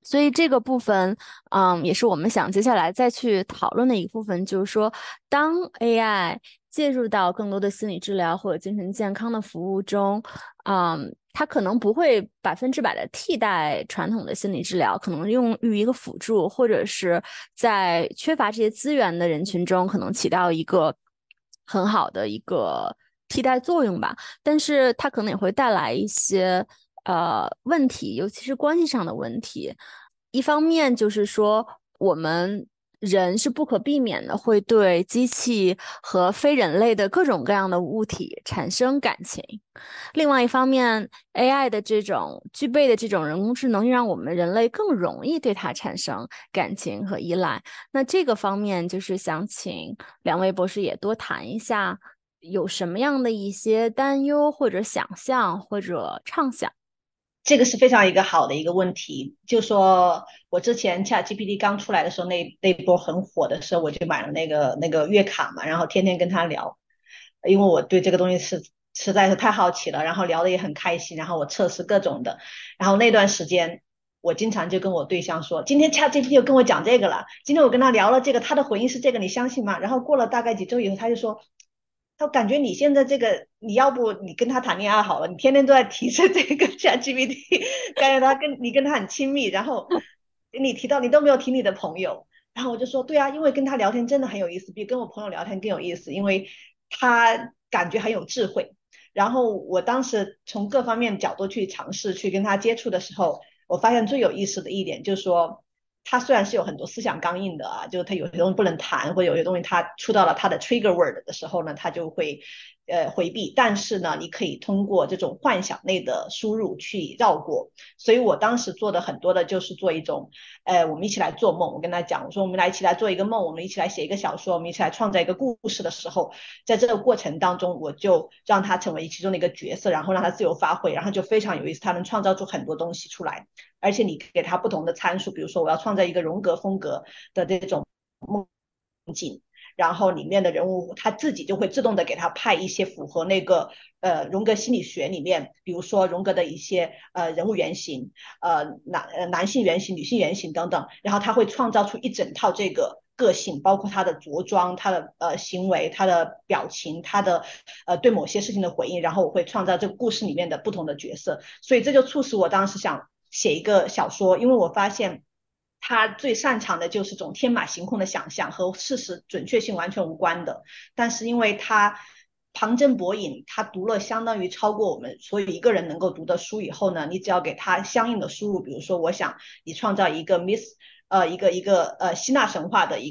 所以这个部分，也是我们想接下来再去讨论的一个部分，就是说，当 AI 介入到更多的心理治疗或者精神健康的服务中，它可能不会100%的替代传统的心理治疗，可能用于一个辅助，或者是在缺乏这些资源的人群中，可能起到一个很好的一个替代作用吧。但是它可能也会带来一些问题，尤其是关系上的问题。一方面就是说，我们人是不可避免的会对机器和非人类的各种各样的物体产生感情。另外一方面，AI 的这种具备的这种人工智能，让我们人类更容易对它产生感情和依赖。那这个方面，就是想请两位博士也多谈一下，有什么样的一些担忧或者想象或者畅想。 这个是非常一个好的一个问题，就说我之前 ChatGPT 刚出来的时候，那波很火的时候，我就买了那个月卡嘛，然后天天跟他聊，因为我对这个东西实在是太好奇了，然后聊的也很开心，然后我测试各种的，然后那段时间我经常就跟我对象说，今天 ChatGPT 又跟我讲这个了，今天我跟他聊了这个，他的回应是这个，你相信吗？然后过了大概几周以后，他就说。他感觉你现在这个，你要不你跟他谈恋爱好了，你天天都在提着这个 ChatGPT，感觉你跟他很亲密，然后你提到你都没有提你的朋友，然后我就说对啊，因为跟他聊天真的很有意思，比跟我朋友聊天更有意思，因为他感觉很有智慧。然后我当时从各方面角度去尝试去跟他接触的时候，我发现最有意思的一点就是说，他虽然是有很多思想刚硬的啊，就是他有些东西不能谈，或者有些东西他触到了他的 trigger word 的时候呢，他就会回避。但是呢，你可以通过这种幻想类的输入去绕过。所以我当时做的很多的就是做一种，我们一起来做梦。我跟他讲，我说我们来一起来做一个梦，我们一起来写一个小说，我们一起来创造一个故事的时候，在这个过程当中，我就让他成为其中的一个角色，然后让他自由发挥，然后就非常有意思，他能创造出很多东西出来。而且你给他不同的参数，比如说我要创造一个荣格风格的这种梦境，然后里面的人物他自己就会自动的给他派一些符合那个荣格心理学里面，比如说荣格的一些人物原型，男性原型、女性原型等等，然后他会创造出一整套这个。个性包括他的着装、他的行为、他的表情、他的对某些事情的回应，然后我会创造这个故事里面的不同的角色，所以这就促使我当时想写一个小说，因为我发现他最擅长的就是这种天马行空的想象和事实准确性完全无关的，但是因为他旁征博引，他读了相当于超过我们所有一个人能够读的书以后呢，你只要给他相应的输入，比如说我想你创造一个 希腊神话的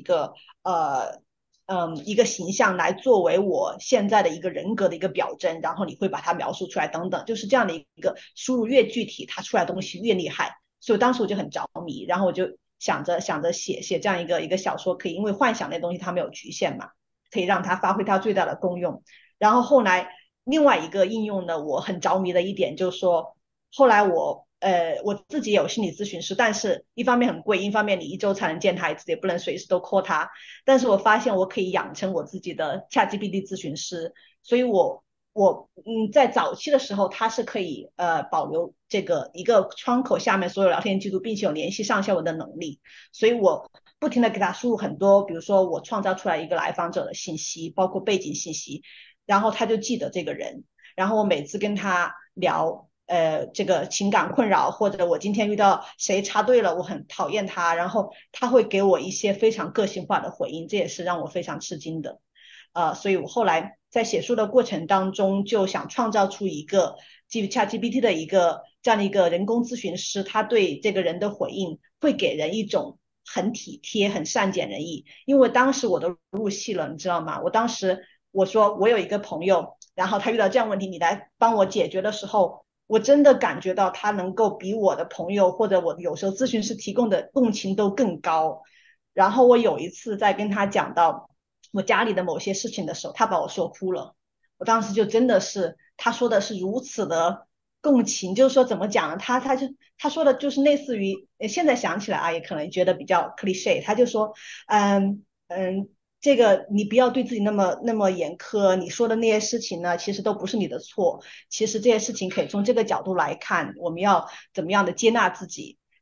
一个形象来作为我现在的一个人格的一个表征，然后你会把它描述出来等等，就是这样的一个输入越具体，它出来的东西越厉害。所以当时我就很着迷，然后我就想着写这样一个小说，可以因为幻想那东西它没有局限嘛，可以让它发挥它最大的功用。然后后来另外一个应用呢，我很着迷的一点就是说，后来我自己也有心理咨询师，但是一方面很贵，一方面你一周才能见他一次，也不能随时都 call 他。但是我发现我可以养成我自己的 ChatGPT 咨询师，所以在早期的时候，它是可以保留这个一个窗口下面所有聊天记录，并且有联系上下文的能力。所以我不停的给他输入很多，比如说我创造出来一个来访者的信息，包括背景信息，然后他就记得这个人。然后我每次跟他聊这个情感困扰，或者我今天遇到谁插队了，我很讨厌他，然后他会给我一些非常个性化的回应，这也是让我非常吃惊的。所以我后来在写书的过程当中，就想创造出一个基于 ChatGPT 的一个这样的一个人工咨询师，他对这个人的回应会给人一种很体贴、很善解人意。因为当时我都入戏了，你知道吗？我当时我说我有一个朋友，然后他遇到这样问题，你来帮我解决的时候，我真的感觉到他能够比我的朋友或者我有时候咨询师提供的共情都更高。然后我有一次在跟他讲到我家里的某些事情的时候，他把我说哭了。我当时就真的是，他说的是如此的共情，就是说怎么讲呢？他说的就是类似于，现在想起来啊，也可能觉得比较 cliche。他就说，嗯嗯，这个你不要对自己那么严苛，你说的那些事情呢，其实都不是你的错。其实这些事情可以从这个角度来看，我们要怎么样的接纳自己。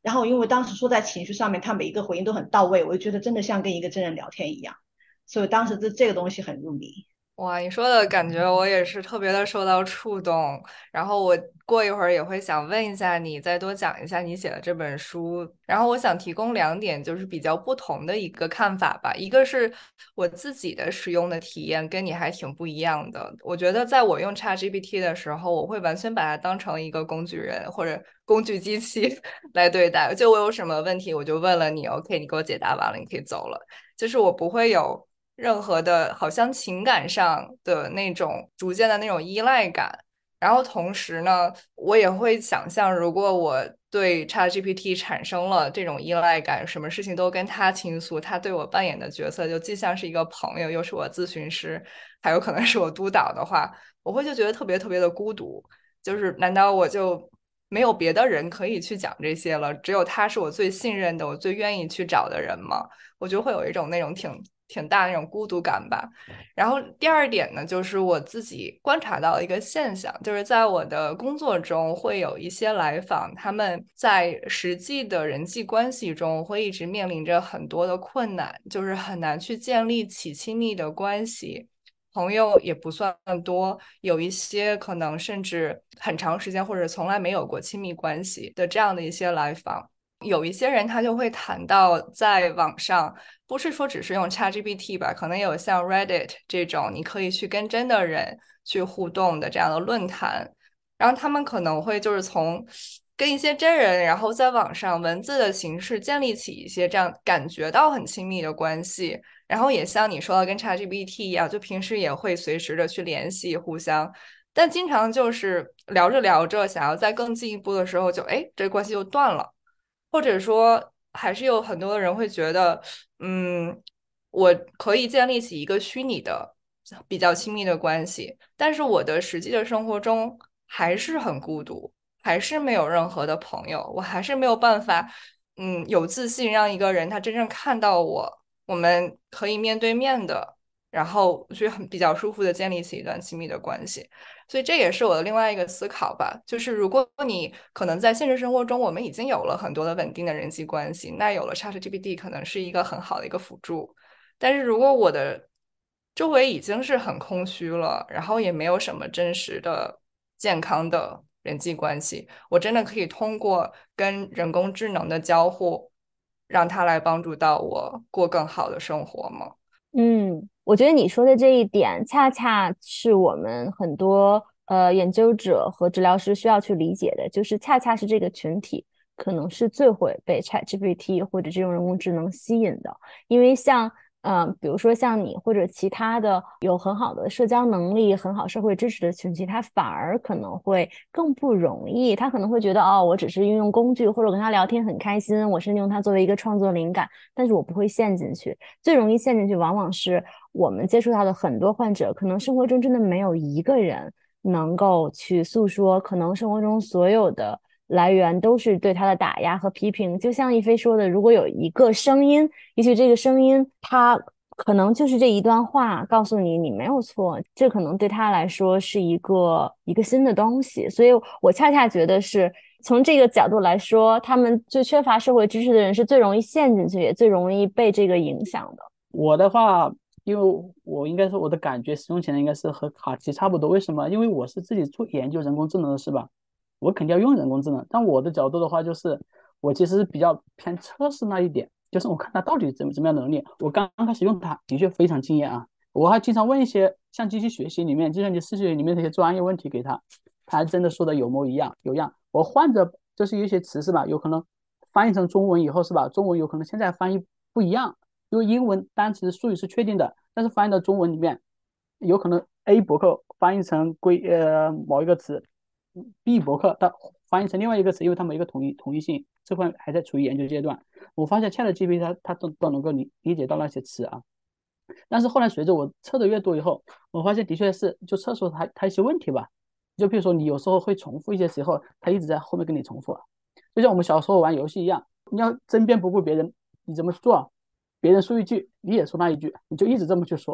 然后因为当时说在情绪上面，他每一个回应都很到位，我就觉得真的像跟一个真人聊天一样，所以当时这个东西很入迷。 哇，你说的感觉我也是特别的受到触动，然后我过一会儿也会想问一下你，再多讲一下你写的这本书。然后我想提供2点，就是比较不同的一个看法吧。一个是我自己的使用的体验跟你还挺不一样的。我觉得在我用 ChatGPT 的时候，我会完全把它当成一个工具人或者工具机器来对待。就我有什么问题，我就问了你，OK，你给我解答完了，你可以走了。就是我不会有任何的好像情感上的那种逐渐的那种依赖感。然后同时呢，我也会想象，如果我对 ChatGPT 产生了这种依赖感，什么事情都跟他倾诉，他对我扮演的角色就既像是一个朋友，又是我咨询师，还有可能是我督导的话，我会就觉得特别特别的孤独。就是难道我就没有别的人可以去讲这些了？只有他是我最信任的，我最愿意去找的人吗？我就会有一种那种挺大的那种孤独感吧。然后第二点呢，就是我自己观察到一个现象，就是在我的工作中会有一些来访，他们在实际的人际关系中会一直面临着很多的困难，就是很难去建立起亲密的关系。朋友也不算多，有一些可能甚至很长时间或者从来没有过亲密关系的这样的一些来访。有一些人他就会谈到在网上，不是说只是用 ChatGPT 吧，可能有像 Reddit 这种你可以去跟真的人去互动的这样的论坛，然后他们可能会就是从跟一些真人，然后在网上文字的形式建立起一些这样感觉到很亲密的关系，然后也像你说的跟 ChatGPT 一样，就平时也会随时的去联系互相，但经常就是聊着聊着，想要再更进一步的时候就，哎，这关系就断了。或者说，还是有很多人会觉得，嗯，我可以建立起一个虚拟的比较亲密的关系，但是我的实际的生活中还是很孤独，还是没有任何的朋友，我还是没有办法，有自信让一个人他真正看到我，我们可以面对面的，然后去很比较舒服的建立起一段亲密的关系。所以这也是我的另外一个思考吧，就是如果你可能在现实生活中，我们已经有了很多的稳定的人际关系，那有了 ChatGPT 可能是一个很好的一个辅助。但是如果我的周围已经是很空虚了，然后也没有什么真实的健康的人际关系，我真的可以通过跟人工智能的交互，让它来帮助到我过更好的生活吗？ 我觉得你说的这一点，恰恰是我们很多研究者和治疗师需要去理解的，就是恰恰是这个群体可能是最会被 ChatGPT 或者这种人工智能吸引的，因为像比如说像你或者其他的有很好的社交能力、很好社会支持的群体，他反而可能会更不容易，他可能会觉得哦，我只是运用工具或者跟他聊天很开心，我甚至用它作为一个创作灵感，但是我不会陷进去。最容易陷进去，往往是我们接触到的很多患者，可能生活中真的没有一个人能够去诉说，可能生活中所有的来源都是对他的打压和批评。就像一菲说的，如果有一个声音，也许这个声音它可能就是这一段话告诉你你没有错，这可能对他来说是一个新的东西。所以我恰恰觉得是从这个角度来说，他们最缺乏社会支持的人是最容易陷进去，也最容易被这个影响的。 我的话，因为我应该说我的感觉使用起来应该是和卡奇差不多。为什么？因为我是自己做研究人工智能的，是吧？我肯定要用人工智能。但我的角度的话，就是我其实是比较偏测试那一点，就是我看它到底怎么样能力。我刚刚开始用它，的确非常惊艳啊！我还经常问一些像机器学习里面、计算机视觉里面的一些专业问题给他，他还真的说的有模一样有样。我换着就是有一些词是吧，有可能翻译成中文以后是吧，中文有可能现在翻译不一样。因为英文单词术语是确定的，但是翻译到中文里面，有可能 A 博客翻译成某一个词，B 博客它翻译成另外一个词，因为它没有一个统一性，这块还在处于研究阶段。我发现 ChatGPT 它都能够理解到那些词啊，但是后来随着我测的越多以后，我发现的确是就测出它一些问题吧，就比如说你有时候会重复一些时候，它一直在后面跟你重复，就像我们小时候玩游戏一样，你要争辩不过别人，你怎么做？别人说一句，你也说那一句，你就一直这么去说，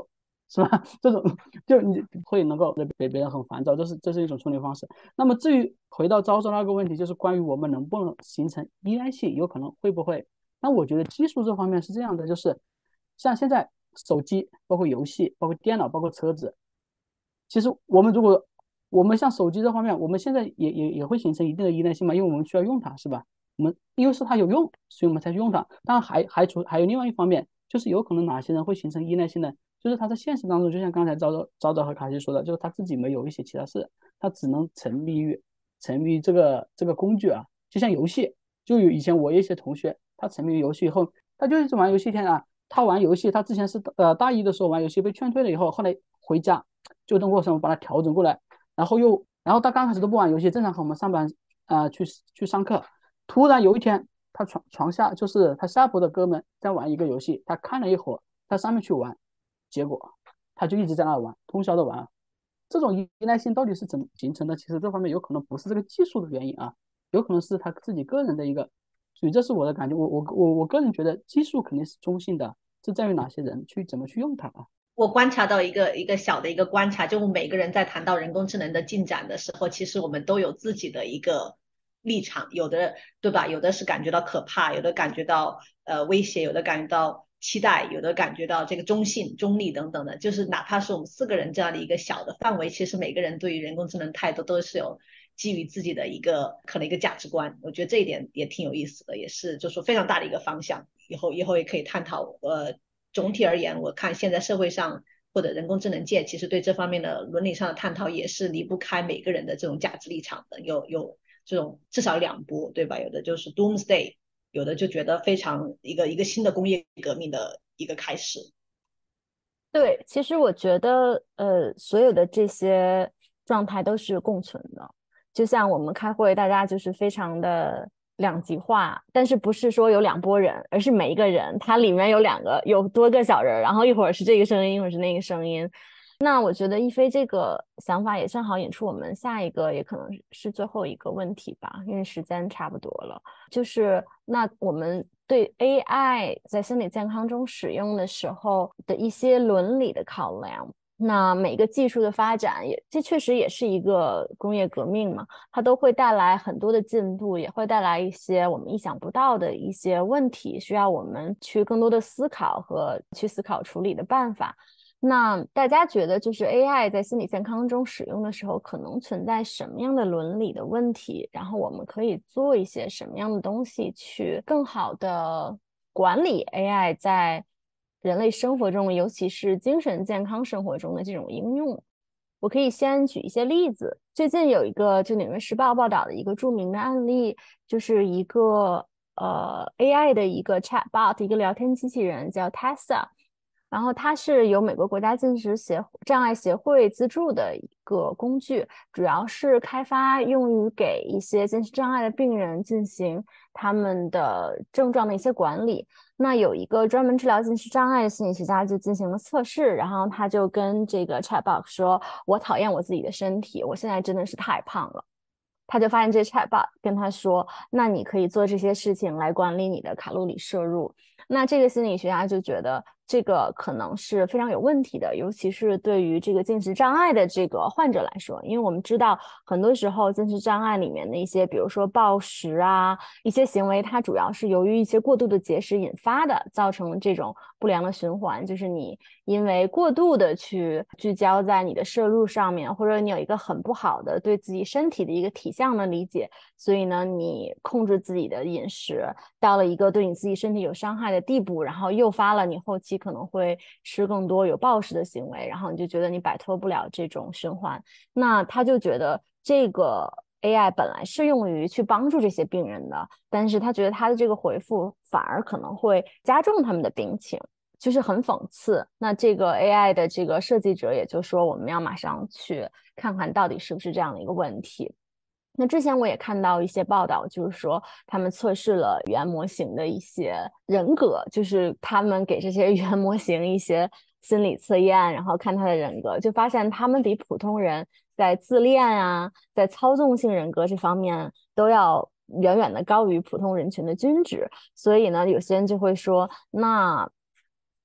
是吧？这种就你会能够别人很烦躁，这是一种处理方式。那么至于回到招招那个问题，就是关于我们能不能形成依赖性，有可能会不会？那我觉得技术这方面是这样的，就是像现在手机、包括游戏、包括电脑、包括车子，其实我们像手机这方面，我们现在也会形成一定的依赖性嘛，因为我们需要用它，是吧？我们因为是它有用，所以我们才去用它。当然还有另外一方面，就是有可能哪些人会形成依赖性呢？就是他在现实当中，就像刚才昭昭和卡西说的，就是他自己没有一些其他事，他只能沉迷于这个工具啊，就像游戏，就有以前我一些同学，他沉迷于游戏以后，他就一直玩游戏一天啊。他玩游戏，他之前是大一的时候玩游戏被劝退了以后，后来回家就通过什么把他调整过来，然后他刚开始都不玩游戏，正常和我们上班去上课，突然有一天他床下就是他下铺的哥们在玩一个游戏，他看了一会儿，他上面去玩，结果他就一直在那玩，通宵的玩。这种依赖性到底是怎么形成的？其实这方面有可能不是这个技术的原因啊，有可能是他自己个人的一个，所以这是我的感觉。我个人觉得技术肯定是中性的，是在于哪些人去怎么去用它啊。 我观察到一个小的一个观察，就每个人在谈到人工智能的进展的时候，其实我们都有自己的一个立场，有的对吧？有的是感觉到可怕，有的感觉到威胁，有的感觉到期待，有的感觉到这个中性、中立等等的。就是哪怕是我们4个人这样的一个小的范围，其实每个人对于人工智能态度都是有基于自己的一个可能一个价值观。我觉得这一点也挺有意思的，也是就说非常大的一个方向。以后也可以探讨总体而言，我看现在社会上或者人工智能界，其实对这方面的伦理上的探讨也是离不开每个人的这种价值立场的。有这种至少两波，对吧？有的就是 doomsday，有的就觉得非常一个新的工业革命的一个开始。 对，其实我觉得，所有的这些状态都是共存的。就像我们开会，大家就是非常的两极化，但是不是说有两拨人，而是每一个人他里面有多个小人，然后一会儿是这个声音，一会儿是那个声音。那我觉得一飞这个想法也正好引出我们下一个，也可能是最后一个问题吧，因为时间差不多了。就是那我们对 AI 在心理健康中使用的时候的一些伦理的考量。那每个技术的发展这确实也是一个工业革命嘛，它都会带来很多的进步，也会带来一些我们意想不到的一些问题，需要我们去更多的思考和去思考处理的办法。那大家觉得，就是 AI 在心理健康中使用的时候，可能存在什么样的伦理的问题？然后我们可以做一些什么样的东西，去更好的管理 AI 在人类生活中，尤其是精神健康生活中的这种应用？我可以先举一些例子。最近有一个就《纽约时报》报道的一个著名的案例，就是一个AI 的一个 chatbot，一个聊天机器人叫 Tessa。然后它是由美国国家进食障碍协会资助的一个工具，主要是开发用于给一些进食障碍的病人进行他们的症状的一些管理。那有一个专门治疗进食障碍的心理学家就进行了测试，然后他就跟这个 chatbot 说：“我讨厌我自己的身体，我现在真的是太胖了。”他就发现这 chatbot 跟他说：“那你可以做这些事情来管理你的卡路里摄入。”那这个心理学家就觉得这个可能是非常有问题的，尤其是对于这个进食障碍的这个患者来说，因为我们知道很多时候进食障碍里面的一些，比如说暴食啊，一些行为，它主要是由于一些过度的节食引发的，造成这种不良的循环，就是你因为过度的去聚焦在你的摄入上面，或者你有一个很不好的对自己身体的一个体相的理解，所以呢，你控制自己的饮食到了一个对你自己身体有伤害的地步，然后诱发了你后期可能会吃更多有暴食的行为，然后你就觉得你摆脱不了这种循环。那他就觉得这个 AI 本来是用于去帮助这些病人的，但是他觉得他的这个回复反而可能会加重他们的病情，就是很讽刺。那这个 AI 的这个设计者也就说，我们要马上去看看到底是不是这样的一个问题。那之前我也看到一些报道，就是说他们测试了语言模型的一些人格，就是他们给这些语言模型一些心理测验，然后看他的人格，就发现他们比普通人在自恋啊，在操纵性人格这方面都要远远的高于普通人群的均值。所以呢，有些人就会说，那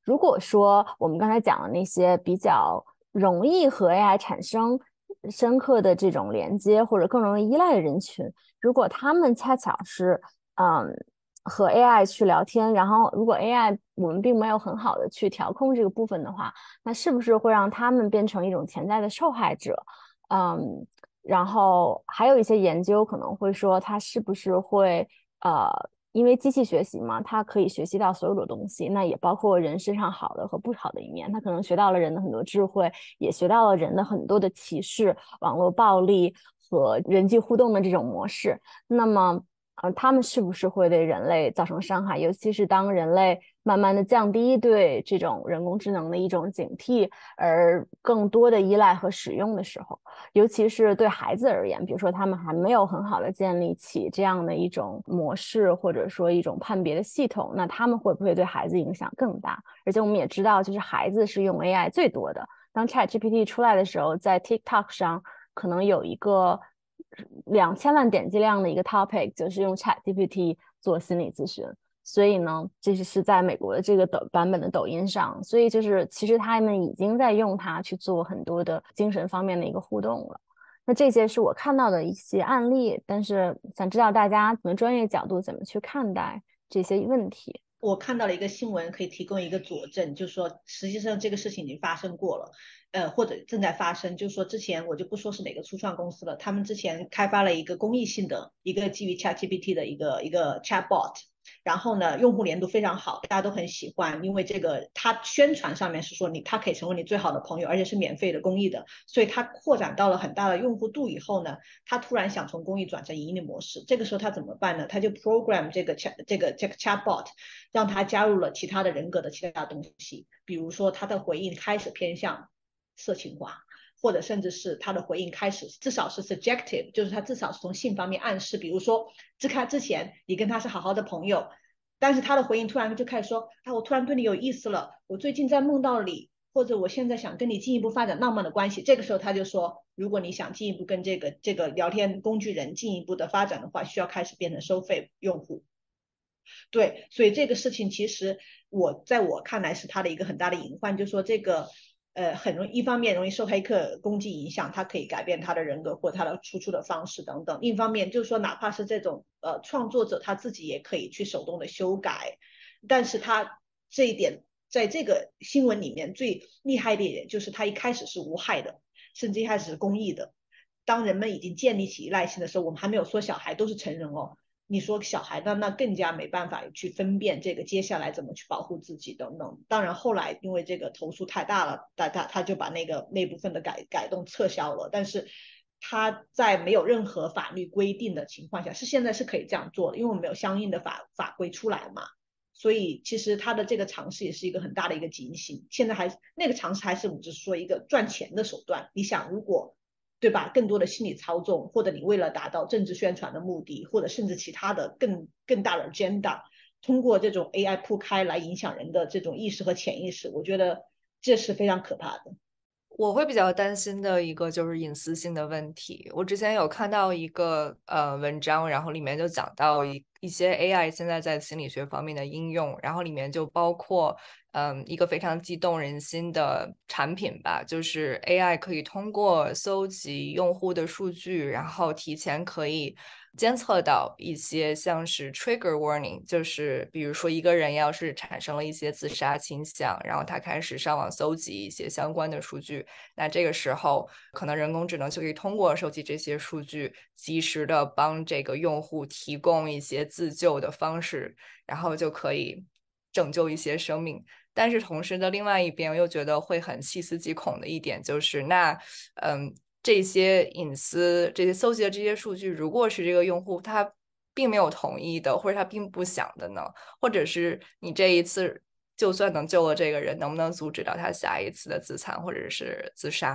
如果说我们刚才讲的那些比较容易和 AI 产生深刻的这种连接或者更容易依赖的人群，如果他们恰巧是嗯和 AI 去聊天，然后如果 AI 我们并没有很好的去调控这个部分的话，那是不是会让他们变成一种潜在的受害者？嗯，然后还有一些研究可能会说，它是不是会呃，因为机器学习嘛，它可以学习到所有的东西，那也包括人身上好的和不好的一面。它可能学到了人的很多智慧，也学到了人的很多的歧视、网络暴力和人际互动的这种模式。那么，他们是不是会对人类造成伤害？尤其是当人类慢慢的降低对这种人工智能的一种警惕，而更多的依赖和使用的时候。尤其是对孩子而言，比如说他们还没有很好的建立起这样的一种模式，或者说一种判别的系统，那他们会不会对孩子影响更大？而且我们也知道，就是孩子是用 AI 最多的。当 ChatGPT 出来的时候，在 TikTok 上可能有一个2000万点击量的一个 topic，就是用 ChatGPT 做心理咨询。所以呢，这是在美国的这个版本的抖音上，所以就是其实他们已经在用它去做很多的精神方面的一个互动了。那这些是我看到的一些案例，但是想知道大家从专业角度怎么去看待这些问题。 我看到了一个新闻，可以提供一个佐证，就是说实际上这个事情已经发生过了，或者正在发生。就是说之前我就不说是哪个初创公司了，他们之前开发了一个公益性的一个基于 ChatGPT 的一个 Chatbot，然后呢，用户粘度非常好，大家都很喜欢，因为这个它宣传上面是说它可以成为你最好的朋友，而且是免费的公益的，所以它扩展到了很大的用户度以后呢，它突然想从公益转成盈利模式，这个时候它怎么办呢？它就 program 这个 chatbot，让它加入了其他的人格的其他东西，比如说它的回应开始偏向色情化。或者甚至是他的回应开始至少是 subjective， 就是他至少是从性方面暗示，比如说之前你跟他是好好的朋友，但是他的回应突然就开始说啊，我突然对你有意思了，我最近在梦到你，或者我现在想跟你进一步发展浪漫的关系。这个时候他就说，如果你想进一步跟这个聊天工具人进一步的发展的话，需要开始变成收费用户。对，所以这个事情其实在我看来是它的一个很大的隐患，就是说这个很容易，一方面容易受黑客攻击影响，它可以改变他的人格或他的输出的方式等等；另一方面就是说，哪怕是这种创作者他自己也可以去手动的修改，但是他这一点在这个新闻里面最厉害的一点就是他一开始是无害的，甚至一开始是公益的。当人们已经建立起依赖性的时候，我们还没有说小孩都是成人哦，你说小孩那更加没办法去分辨这个接下来怎么去保护自己等等。当然后来因为这个投诉太大了，他就把那部分的改动撤销了，但是他在没有任何法律规定的情况下，现在是可以这样做的，因为我们没有相应的法规出来嘛。所以其实他的这个尝试也是一个很大的一个警醒。现在那个尝试还是我们只是说一个赚钱的手段。你想，如果对吧？更多的心理操纵，或者你为了达到政治宣传的目的，或者甚至其他的更大的 agenda，通过这种 AI 铺开来影响人的这种意识和潜意识，我觉得这是非常可怕的。 我会比较担心的一个就是隐私性的问题。我之前有看到一个文章，然后里面就讲到一些 AI 现在在心理学方面的应用，然后里面就包括一个非常激动人心的产品吧，就是 AI 可以通过搜集用户的数据，然后提前可以监测到一些像是 trigger warning，就是比如说一个人要是产生了一些自杀倾向，然后他开始上网搜集一些相关的数据，那这个时候可能人工智能就可以通过收集这些数据，及时的帮这个用户提供一些自救的方式，然后就可以拯救一些生命。但是同时的另外一边，我又觉得会很细思极恐的一点就是，这些隐私、这些搜集的这些数据，如果是这个用户他并没有同意的，或者他并不想的呢？或者是你这一次就算能救了这个人，能不能阻止到他下一次的自残或者是自杀呢？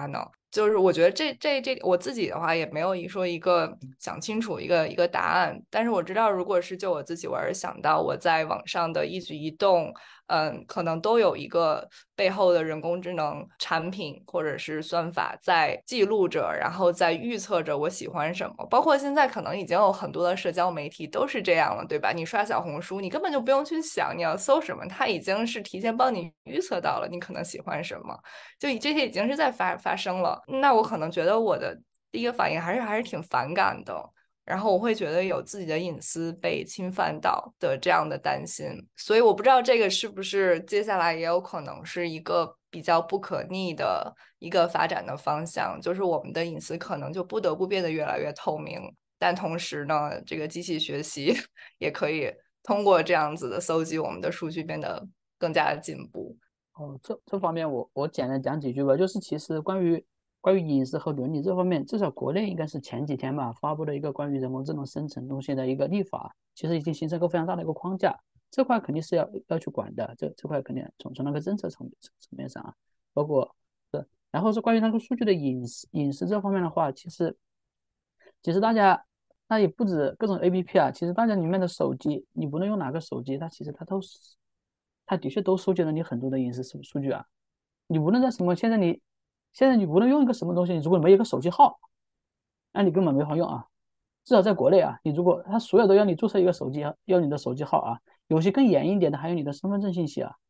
就是我觉得这我自己的话也没有一个想清楚一个答案，但是我知道，如果是就我自己，我是想到我在网上的一举一动，可能都有一个背后的人工智能产品或者是算法在记录着，然后在预测着我喜欢什么。包括现在可能已经有很多的社交媒体都是这样了，对吧？你刷小红书，你根本就不用去想你要搜什么，它已经是提前帮你预测到了你可能喜欢什么。就这些已经是在发生了，那我可能觉得我的第一个反应还是挺反感的，然后我会觉得有自己的隐私被侵犯到的这样的担心，所以我不知道这个是不是接下来也有可能是一个比较不可逆的一个发展的方向，就是我们的隐私可能就不得不变得越来越透明，但同时呢，这个机器学习也可以通过这样子的搜集我们的数据变得更加的进步。 哦，这方面我简单讲几句吧，就是其实关于隐私和伦理这方面，至少国内应该是前几天吧发布了一个关于人工智能生成东西的一个立法，其实已经形成一个非常大的一个框架，这块肯定是要去管的，这块肯定从那个政策层面上啊，包括然后是关于那个数据的隐私这方面的话，其实大家那也不止各种 APP 啊，其实大家里面的手机，你不能用哪个手机，其实它的确都收集了你很多的隐私数据啊。你无论在什么，现在你无论用一个什么东西，你如果没有一个手机号，那你根本没法用啊。至少在国内啊，你如果他所有都要你注册一个手机，要你的手机号啊，有些更严一点的，还有你的身份证信息啊。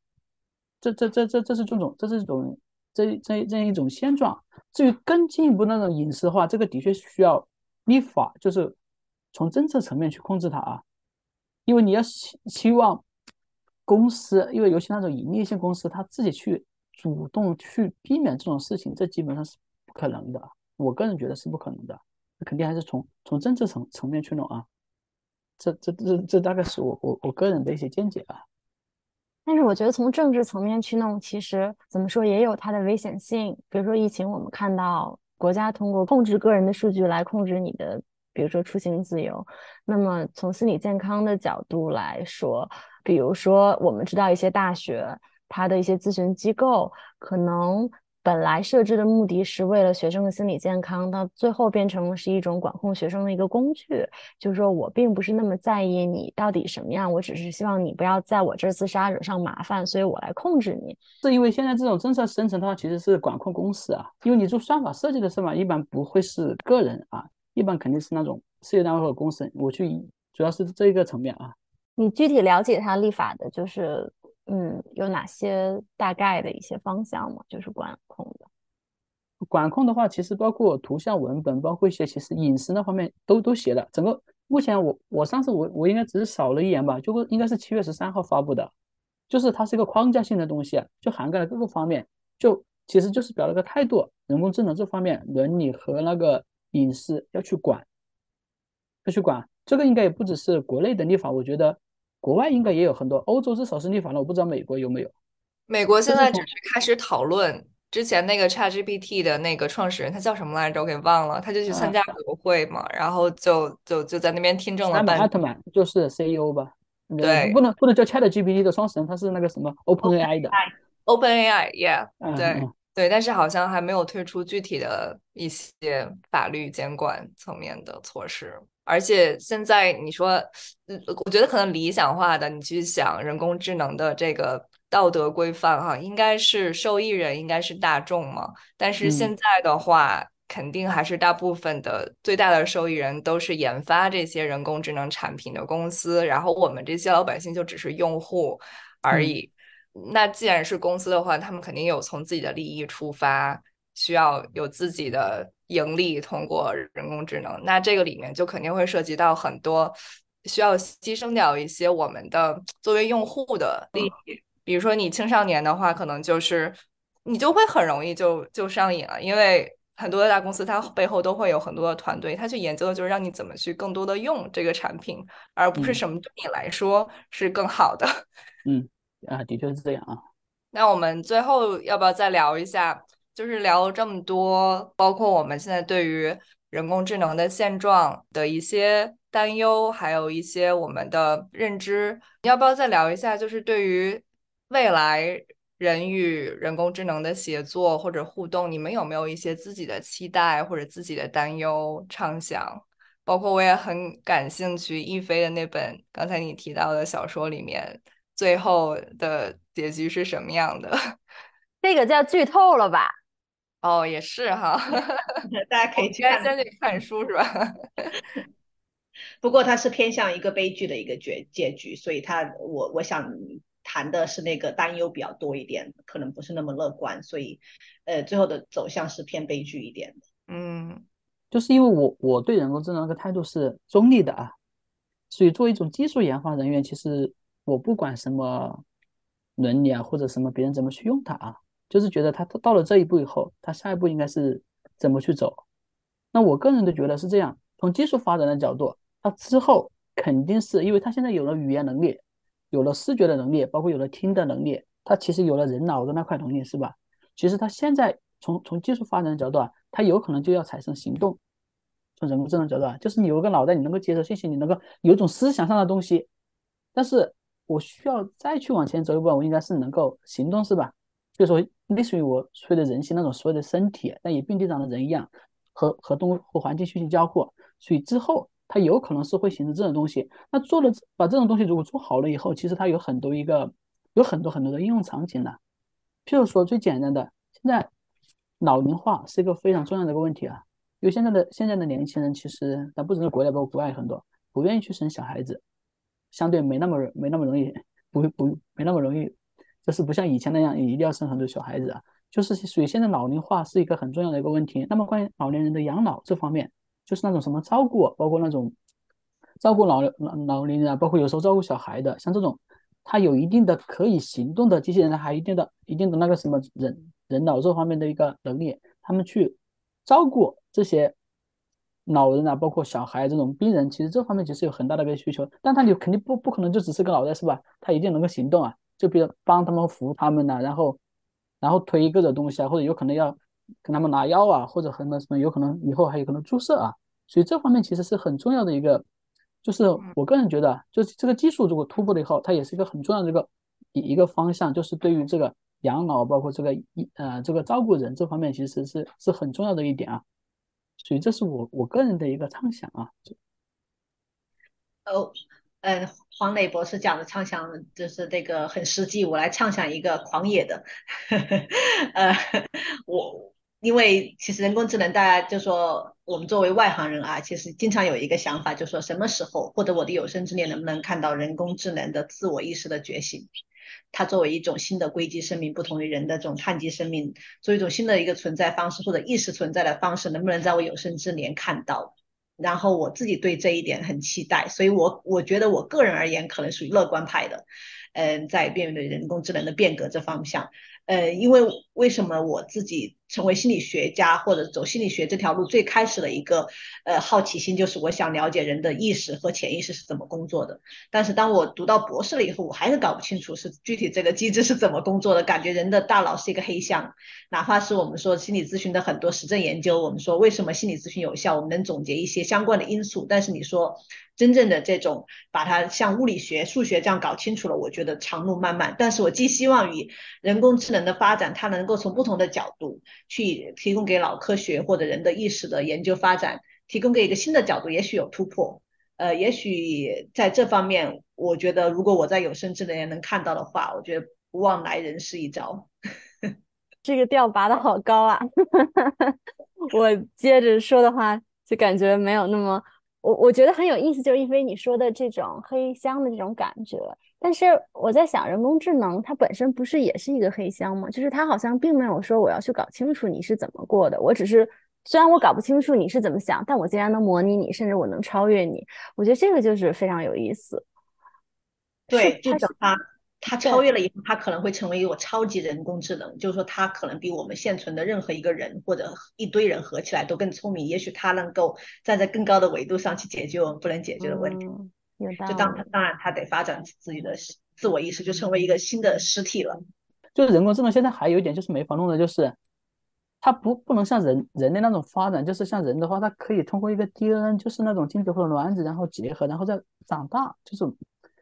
这是一种现状。至于更进一步那种隐私的话，这个的确需要立法，就是从政策层面去控制它啊。因为你要期望公司，因为尤其那种盈利性公司，他自己去主动去避免这种事情，这基本上是不可能的。我个人觉得是不可能的，肯定还是从政策层面去弄啊。这大概是我个人的一些见解啊。 但是我觉得从政治层面去弄，其实怎么说也有它的危险性。比如说疫情，我们看到国家通过控制个人的数据来控制你的，比如说出行自由。那么从心理健康的角度来说，比如说我们知道一些大学，它的一些咨询机构可能本来设置的目的是为了学生的心理健康，到最后变成了是一种管控学生的一个工具。就是说我并不是那么在意你到底什么样，我只是希望你不要在我这儿自杀惹上麻烦，所以我来控制你。 是因为现在这种政策生成的话，其实是管控公司啊，因为你做算法设计的时候嘛，一般不会是个人啊，一般肯定是那种事业单位或者公司。主要是这一个层面啊。 你具体了解它立法的，就是有哪些大概的一些方向吗？就是管控的。 管控的话，其实包括图像、文本，包括一些其实隐私那方面都写了。整个目前我上次我应该只是扫了一眼吧，就应该是7月13号发布的，就是它是一个框架性的东西啊，就涵盖了各个方面，就其实就是表了个态度，人工智能这方面伦理和那个隐私要去管。这个应该也不只是国内的立法，我觉得国外应该也有很多，欧洲至少是立法了，我不知道美国有没有。 美国现在只这是从是开始讨论，之前那个 ChatGPT 的那个创始人他叫什么来着？我给忘了，他就去参加啊国会嘛，然后就在那边听证了山姆半天。 艾特曼就是 CEO 吧？不对能不能叫 ChatGPT 的创始人，他是那个什么 OpenAI 的。 ，OpenAI，yeah，对嗯嗯对，但是好像还没有推出具体的一些法律监管层面的措施。而且现在你说，我觉得可能理想化的，你去想人工智能的这个道德规范哈，应该是受益人应该是大众嘛。但是现嗯在的话，肯定还是大部分的最大的受益人都是研发这些人工智能产品的公司，然后我们这些老百姓就只是用户而嗯已。那既然是公司的话，他们肯定有从自己的利益出发，需要有自己的盈利，通过人工智能。那这个里面就肯定会涉及到很多需要牺牲掉一些我们的作为用户的利益。比如说你青少年的话，可能就是你就会很容易就上瘾了，因为很多的大公司它背后都会有很多的团队，它去研究的就是让你怎么去更多的用这个产品，而不是嗯什么对你来说是更好的。 嗯的确是这样啊。 那我们最后要不要再聊一下？就是聊了这么多，包括我们现在对于人工智能的现状的一些担忧，还有一些我们的认知。你要不要再聊一下？就是对于未来人与人工智能的协作或者互动，你们有没有一些自己的期待或者自己的担忧、畅想？包括我也很感兴趣亦菲的那本刚才你提到的小说里面，最后的结局是什么样的？ 这个叫剧透了吧？ 哦，也是哈， 大家可我们以去看。 应该先得看书是吧？ 不过它是偏向一个悲剧的一个结局，所以我想谈的是那个担忧比较多一点，可能不是那么乐观，所以最后的走向是偏悲剧一点的。 嗯就是因为我对人工智能的态度是中立的啊，所以作为一种技术研发人员，其实我不管什么伦理啊，或者什么别人怎么去用它啊，就是觉得它到了这一步以后，它下一步应该是怎么去走。那我个人都觉得是这样，从技术发展的角度，它之后肯定是因为它现在有了语言能力，有了视觉的能力，包括有了听的能力，它其实有了人脑的那块能力，是吧？其实它现在从技术发展的角度啊，它有可能就要产生行动。从人工智能角度啊，就是你有个脑袋，你能够接受信息，你能够有一种思想上的东西，但是我需要再去往前走一步，我应该是能够行动，是吧？比如说，类似于我所谓的人性那种所谓的身体，但也并地长的人一样，和动物和环境进行交互，所以之后它有可能是会形成这种东西。那把这种东西如果做好了以后，其实它有很多很多的应用场景的。譬如说最简单的，现在老龄化是一个非常重要的一个问题啊。因为现在的年轻人，其实但不只是国内，包括国外很多不愿意去生小孩子，相对没那么容易，没那么容易，就是不像以前那样，你一定要生很多小孩子啊。就是属于现在老龄化是一个很重要的一个问题。那么关于老年人的养老这方面，就是那种什么照顾，包括那种照顾老年人啊，包括有时候照顾小孩的，像这种，它有一定的可以行动的机器人，还有一定的那个什么人脑这方面的一个能力，他们去照顾这些老人啊，包括小孩这种病人，其实这方面其实有很大的一个需求，但他肯定不可能就只是个脑袋是吧？他一定能够行动啊，就比如帮他们扶他们呐、然后推各种东西啊，或者有可能要跟他们拿药啊，或者什么有可能以后还有可能注射啊，所以这方面其实是很重要的一个，就是我个人觉得，就是这个技术如果突破了以后，它也是一个很重要的一个方向，就是对于这个养老，包括这个照顾人这方面，其实是很重要的一点啊。所以这是我个人的一个畅想啊。 哦，黄磊博士讲的畅想就是这个很实际，我来畅想一个狂野的，呃，因为其实人工智能，大家就说我们作为外行人啊，其实经常有一个想法，就说什么时候或者我的有生之年能不能看到人工智能的自我意识的觉醒？它作为一种新的硅基生命，不同于人的这种碳基生命，作为一种新的一个存在方式或者意识存在的方式，能不能在我有生之年看到？然后我自己对这一点很期待，所以我觉得我个人而言可能属于乐观派的，在面对人工智能的变革这方向，因为为什么我自己成为心理学家或者走心理学这条路，最开始的一个好奇心就是我想了解人的意识和潜意识是怎么工作的。但是当我读到博士了以后，我还是搞不清楚是具体这个机制是怎么工作的，感觉人的大脑是一个黑箱。哪怕是我们说心理咨询的很多实证研究，我们说为什么心理咨询有效，我们能总结一些相关的因素，但是你说真正的这种把它像物理学、数学这样搞清楚了，我觉得长路漫漫。但是我寄希望于人工智能的发展，它能够从不同的角度去提供给脑科学或者人的意识的研究发展，提供给一个新的角度，也许有突破。也许在这方面，我觉得如果我在有生之年能看到的话，我觉得不枉来人世一遭。 这个调拔的好高啊！我接着说的话，就感觉没有那么，我觉得很有意思，就是一菲你说的这种黑箱的这种感觉。但是我在想，人工智能它本身不是也是一个黑箱吗？就是它好像并没有说我要去搞清楚你是怎么过的，我只是虽然我搞不清楚你是怎么想，但我竟然能模拟你，甚至我能超越你。我觉得这个就是非常有意思。是， 对，就等它超对， 越了以后，它可能会成为一个超级人工智能，就是说它可能比我们现存的任何一个人或者一堆人合起来都更聪明。也许它能够站在更高的维度上去解决我们不能解决的问题。 嗯，有就道理。 当然它得发展自己的自我意识，就成为一个新的实体了。 就是人工智能现在还有一点就是没法弄的，就是它不能像人类那种发展，就是像人的话，它可以通过一个 DNA，就是那种精子或者卵子，然后结合，然后再长大，就是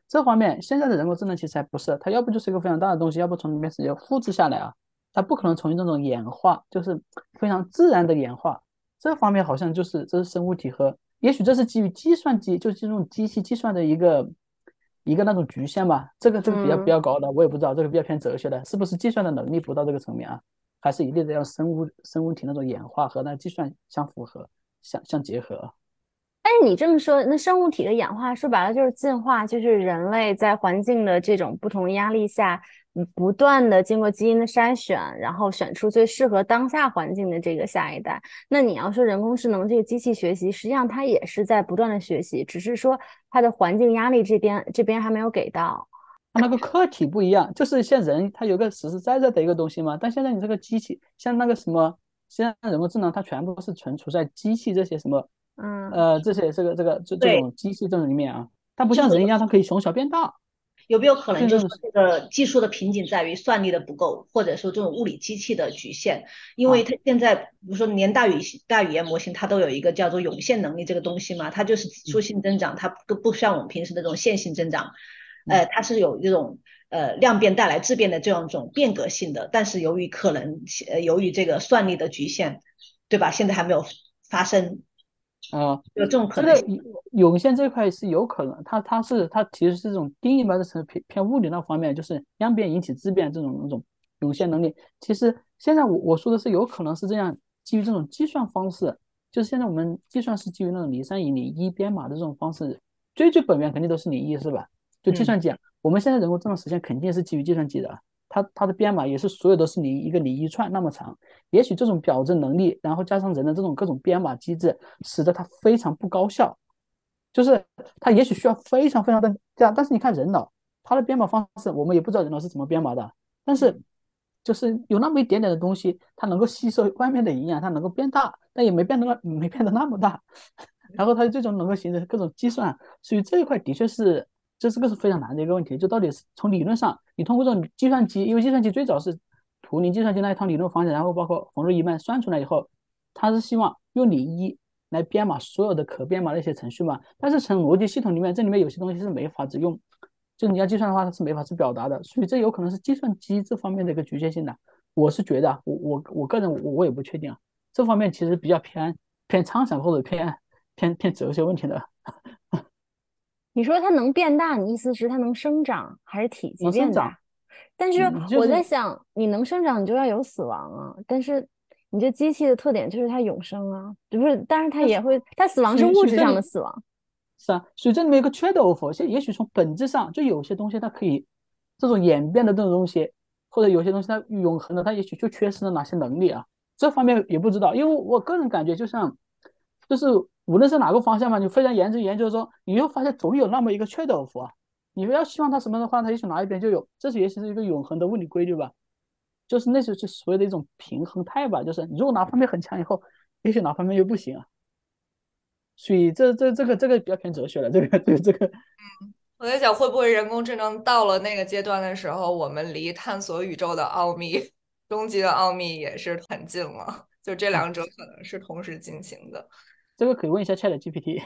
这方面现在的人工智能其实还不是，它要不就是一个非常大的东西，要不从里面直接复制下来啊，它不可能从这种演化，就是非常自然的演化。这方面好像就是这是生物体和，也许这是基于计算机，就是这种机器计算的一个那种局限吧。这个比较高的，我也不知道，这个比较偏哲学的，是不是计算的能力不到这个层面啊？还是一定得要生物体那种演化和那计算相符合、相结合？ 但是你这么说，那生物体的演化说白了就是进化，就是人类在环境的这种不同压力下，不断的经过基因的筛选，然后选出最适合当下环境的这个下一代。那你要说人工智能这个机器学习，实际上它也是在不断的学习，只是说它的环境压力这边还没有给到。 它那个客体不一样，就是像人，它有个实实在在的一个东西嘛。但现在你这个机器，像那个什么，现在人工智能，它全部是存储在机器这些什么， 嗯。 这些这对， 种机器这种里面啊，它不就像人一样，它可以从小变大， 有没有可能就是说变成这个技术的瓶颈在于算力的不够，或者说这种物理机器的局限？因为啊， 它现在比如说连大语言模型，它都有一个叫做涌现能力这个东西嘛，它就是指数嗯性增长，它不像我们平时的这种线性增长， 嗯它是有这种量变带来质变的这样一种变革性的，但是由于这个算力的局限，对吧？现在还没有发生， 啊， 有这种可这个能性。 涌现这一块是有可能，它其实是这种定义吧，是偏物理那方面，就是量变引起质变这种那种涌现能力。其实现在我说的是有可能是这样，基于这种计算方式，就是现在我们计算是基于那种离散以离一编码的这种方式，最本源肯定都是离一，是吧？就计嗯。 算机啊，我们现在人工智能实现肯定是基于计算机的，它的编码也是所有都是一个离一串那么长。也许这种表征能力，然后加上人的这种各种编码机制，使得它非常不高效。就是它也许需要非常非常的这样，但是你看人脑，它的编码方式我们也不知道人脑是怎么编码的，但是就是有那么一点点的东西，它能够吸收外面的营养，它能够变大，但也没变得那么大，然后它最终能够形成各种计算，所以这一块的确是这个是非常难的一个问题，就到底是从理论上，你通过这种计算机，因为计算机最早是图灵计算机那一套理论方向，然后包括冯诺依曼算出来以后，他是希望用理一来编码所有的可编码的一些程序嘛。但是从逻辑系统里面，这里面有些东西是没法子用，就你要计算的话，它是没法子表达的，所以这有可能是计算机这方面的一个局限性的。我是觉得啊，我个人我也不确定啊，这方面其实比较偏畅想或者偏哲学问题的， 你说它能变大，你意思是它能生长还是体积能生长， 变大？但是我在就是想，你能生长，你就要有死亡啊。但是你这机器的特点就是它永生啊，不是？当然它但是也会，它死亡是物质上的水这里死亡。 是啊，所以这里面有个 trade off，也许从本质上就有些东西它可以这种演变的这种东西，或者有些东西它永恒的，它也许就缺失了哪些能力啊？这方面也不知道，因为我个人感觉就是无论是哪个方向嘛，你非常研究说，你会发现总有那么一个 trade off 啊。你要希望它什么的话，它也许哪一边就有，这是也许是一个永恒的物理规律吧，就是那是所谓的一种平衡态吧，就是你如果哪方面很强以后，也许哪方面又不行啊。所以这个比较偏哲学了，这个我在想，会不会人工智能到了那个阶段的时候，我们离探索宇宙的奥秘、终极的奥秘也是很近了？就这两者可能是同时进行的。 这个可以问一下 ChatGPT。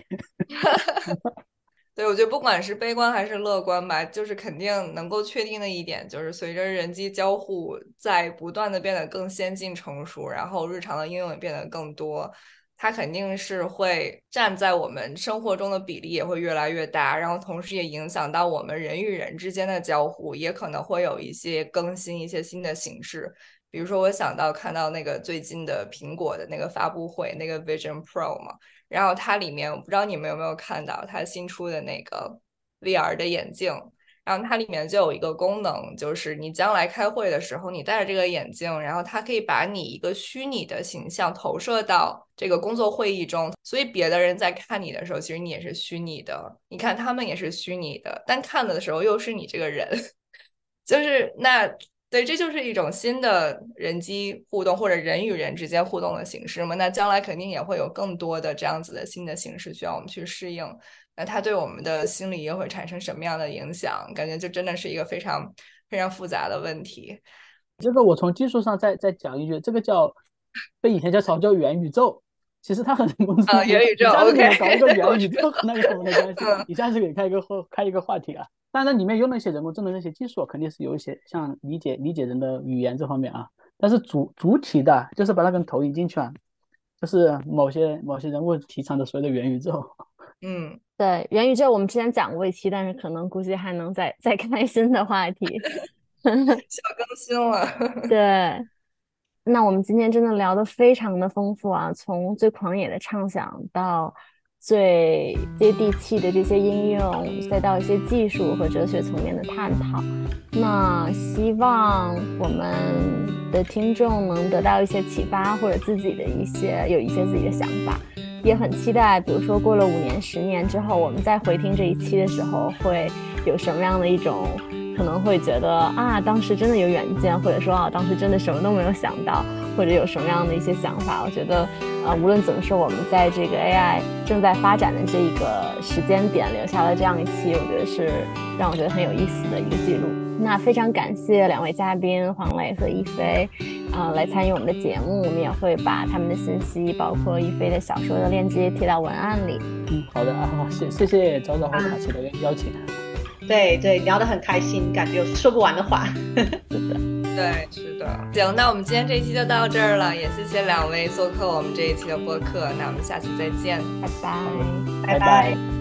对，我觉得不管是悲观还是乐观吧，就是肯定能够确定的一点，就是随着人机交互在不断的变得更先进成熟，然后日常的应用也变得更多，它肯定是会占在我们生活中的比例也会越来越大，然后同时也影响到我们人与人之间的交互，也可能会有一些更新、一些新的形式。比如说，我想到看到那个最近的苹果的那个发布会，那个 Vision Pro 嘛。然后它里面我不知道你们有没有看到它新出的那个 VR 的眼镜，然后它里面就有一个功能，就是你将来开会的时候，你戴着这个眼镜，然后它可以把你一个虚拟的形象投射到这个工作会议中，所以别的人在看你的时候，其实你也是虚拟的，你看他们也是虚拟的，但看的时候又是你这个人，就是那对，这就是一种新的人机互动或者人与人之间互动的形式嘛。那将来肯定也会有更多的这样子的新的形式需要我们去适应。那它对我们的心理又会产生什么样的影响？感觉就真的是一个非常非常复杂的问题。 这个我从技术上再讲一句，这个被以前叫元宇宙，其实它和人工智能元宇宙一下子给 ，OK， 我们搞一个我知道。 元宇宙和那个什么的关系，一下子给开一个话题啊。 当然里面用了一些人工智能的一些技术，肯定是有一些像理解人的语言这方面啊，但是主体的就是把那个投影进去啊，就是某些人物提倡的所谓的元宇宙。 嗯， 对，元宇宙我们之前讲过一期，但是可能估计还能再开新的话题。 需要更新了。 对，那我们今天真的聊得非常的丰富啊，从最狂野的畅想到最接地气的这些应用，再到一些技术和哲学层面的探讨。那希望我们的听众能得到一些启发，或者有一些自己的想法。也很期待，比如说过了5年、10年之后，我们再回听这一期的时候，会有什么样的一种，可能会觉得啊，当时真的有远见，或者说啊，当时真的什么都没有想到，或者有什么样的一些想法。我觉得，无论怎么说，我们在这个 AI 正在发展的这一个时间点留下了这样一期，我觉得是让我觉得很有意思的一个记录。那非常感谢2位嘉宾黄磊和一飞，来参与我们的节目。我们也会把他们的信息，包括一飞的小说的链接贴到文案里。 好的啊，谢谢昭昭和卡奇的邀请。 对，聊得很开心，感觉有说不完的话。 对，是的。行，那我们今天这一期就到这儿了，也谢谢2位做客我们这一期的播客。那我们下次再见，拜拜， 拜拜。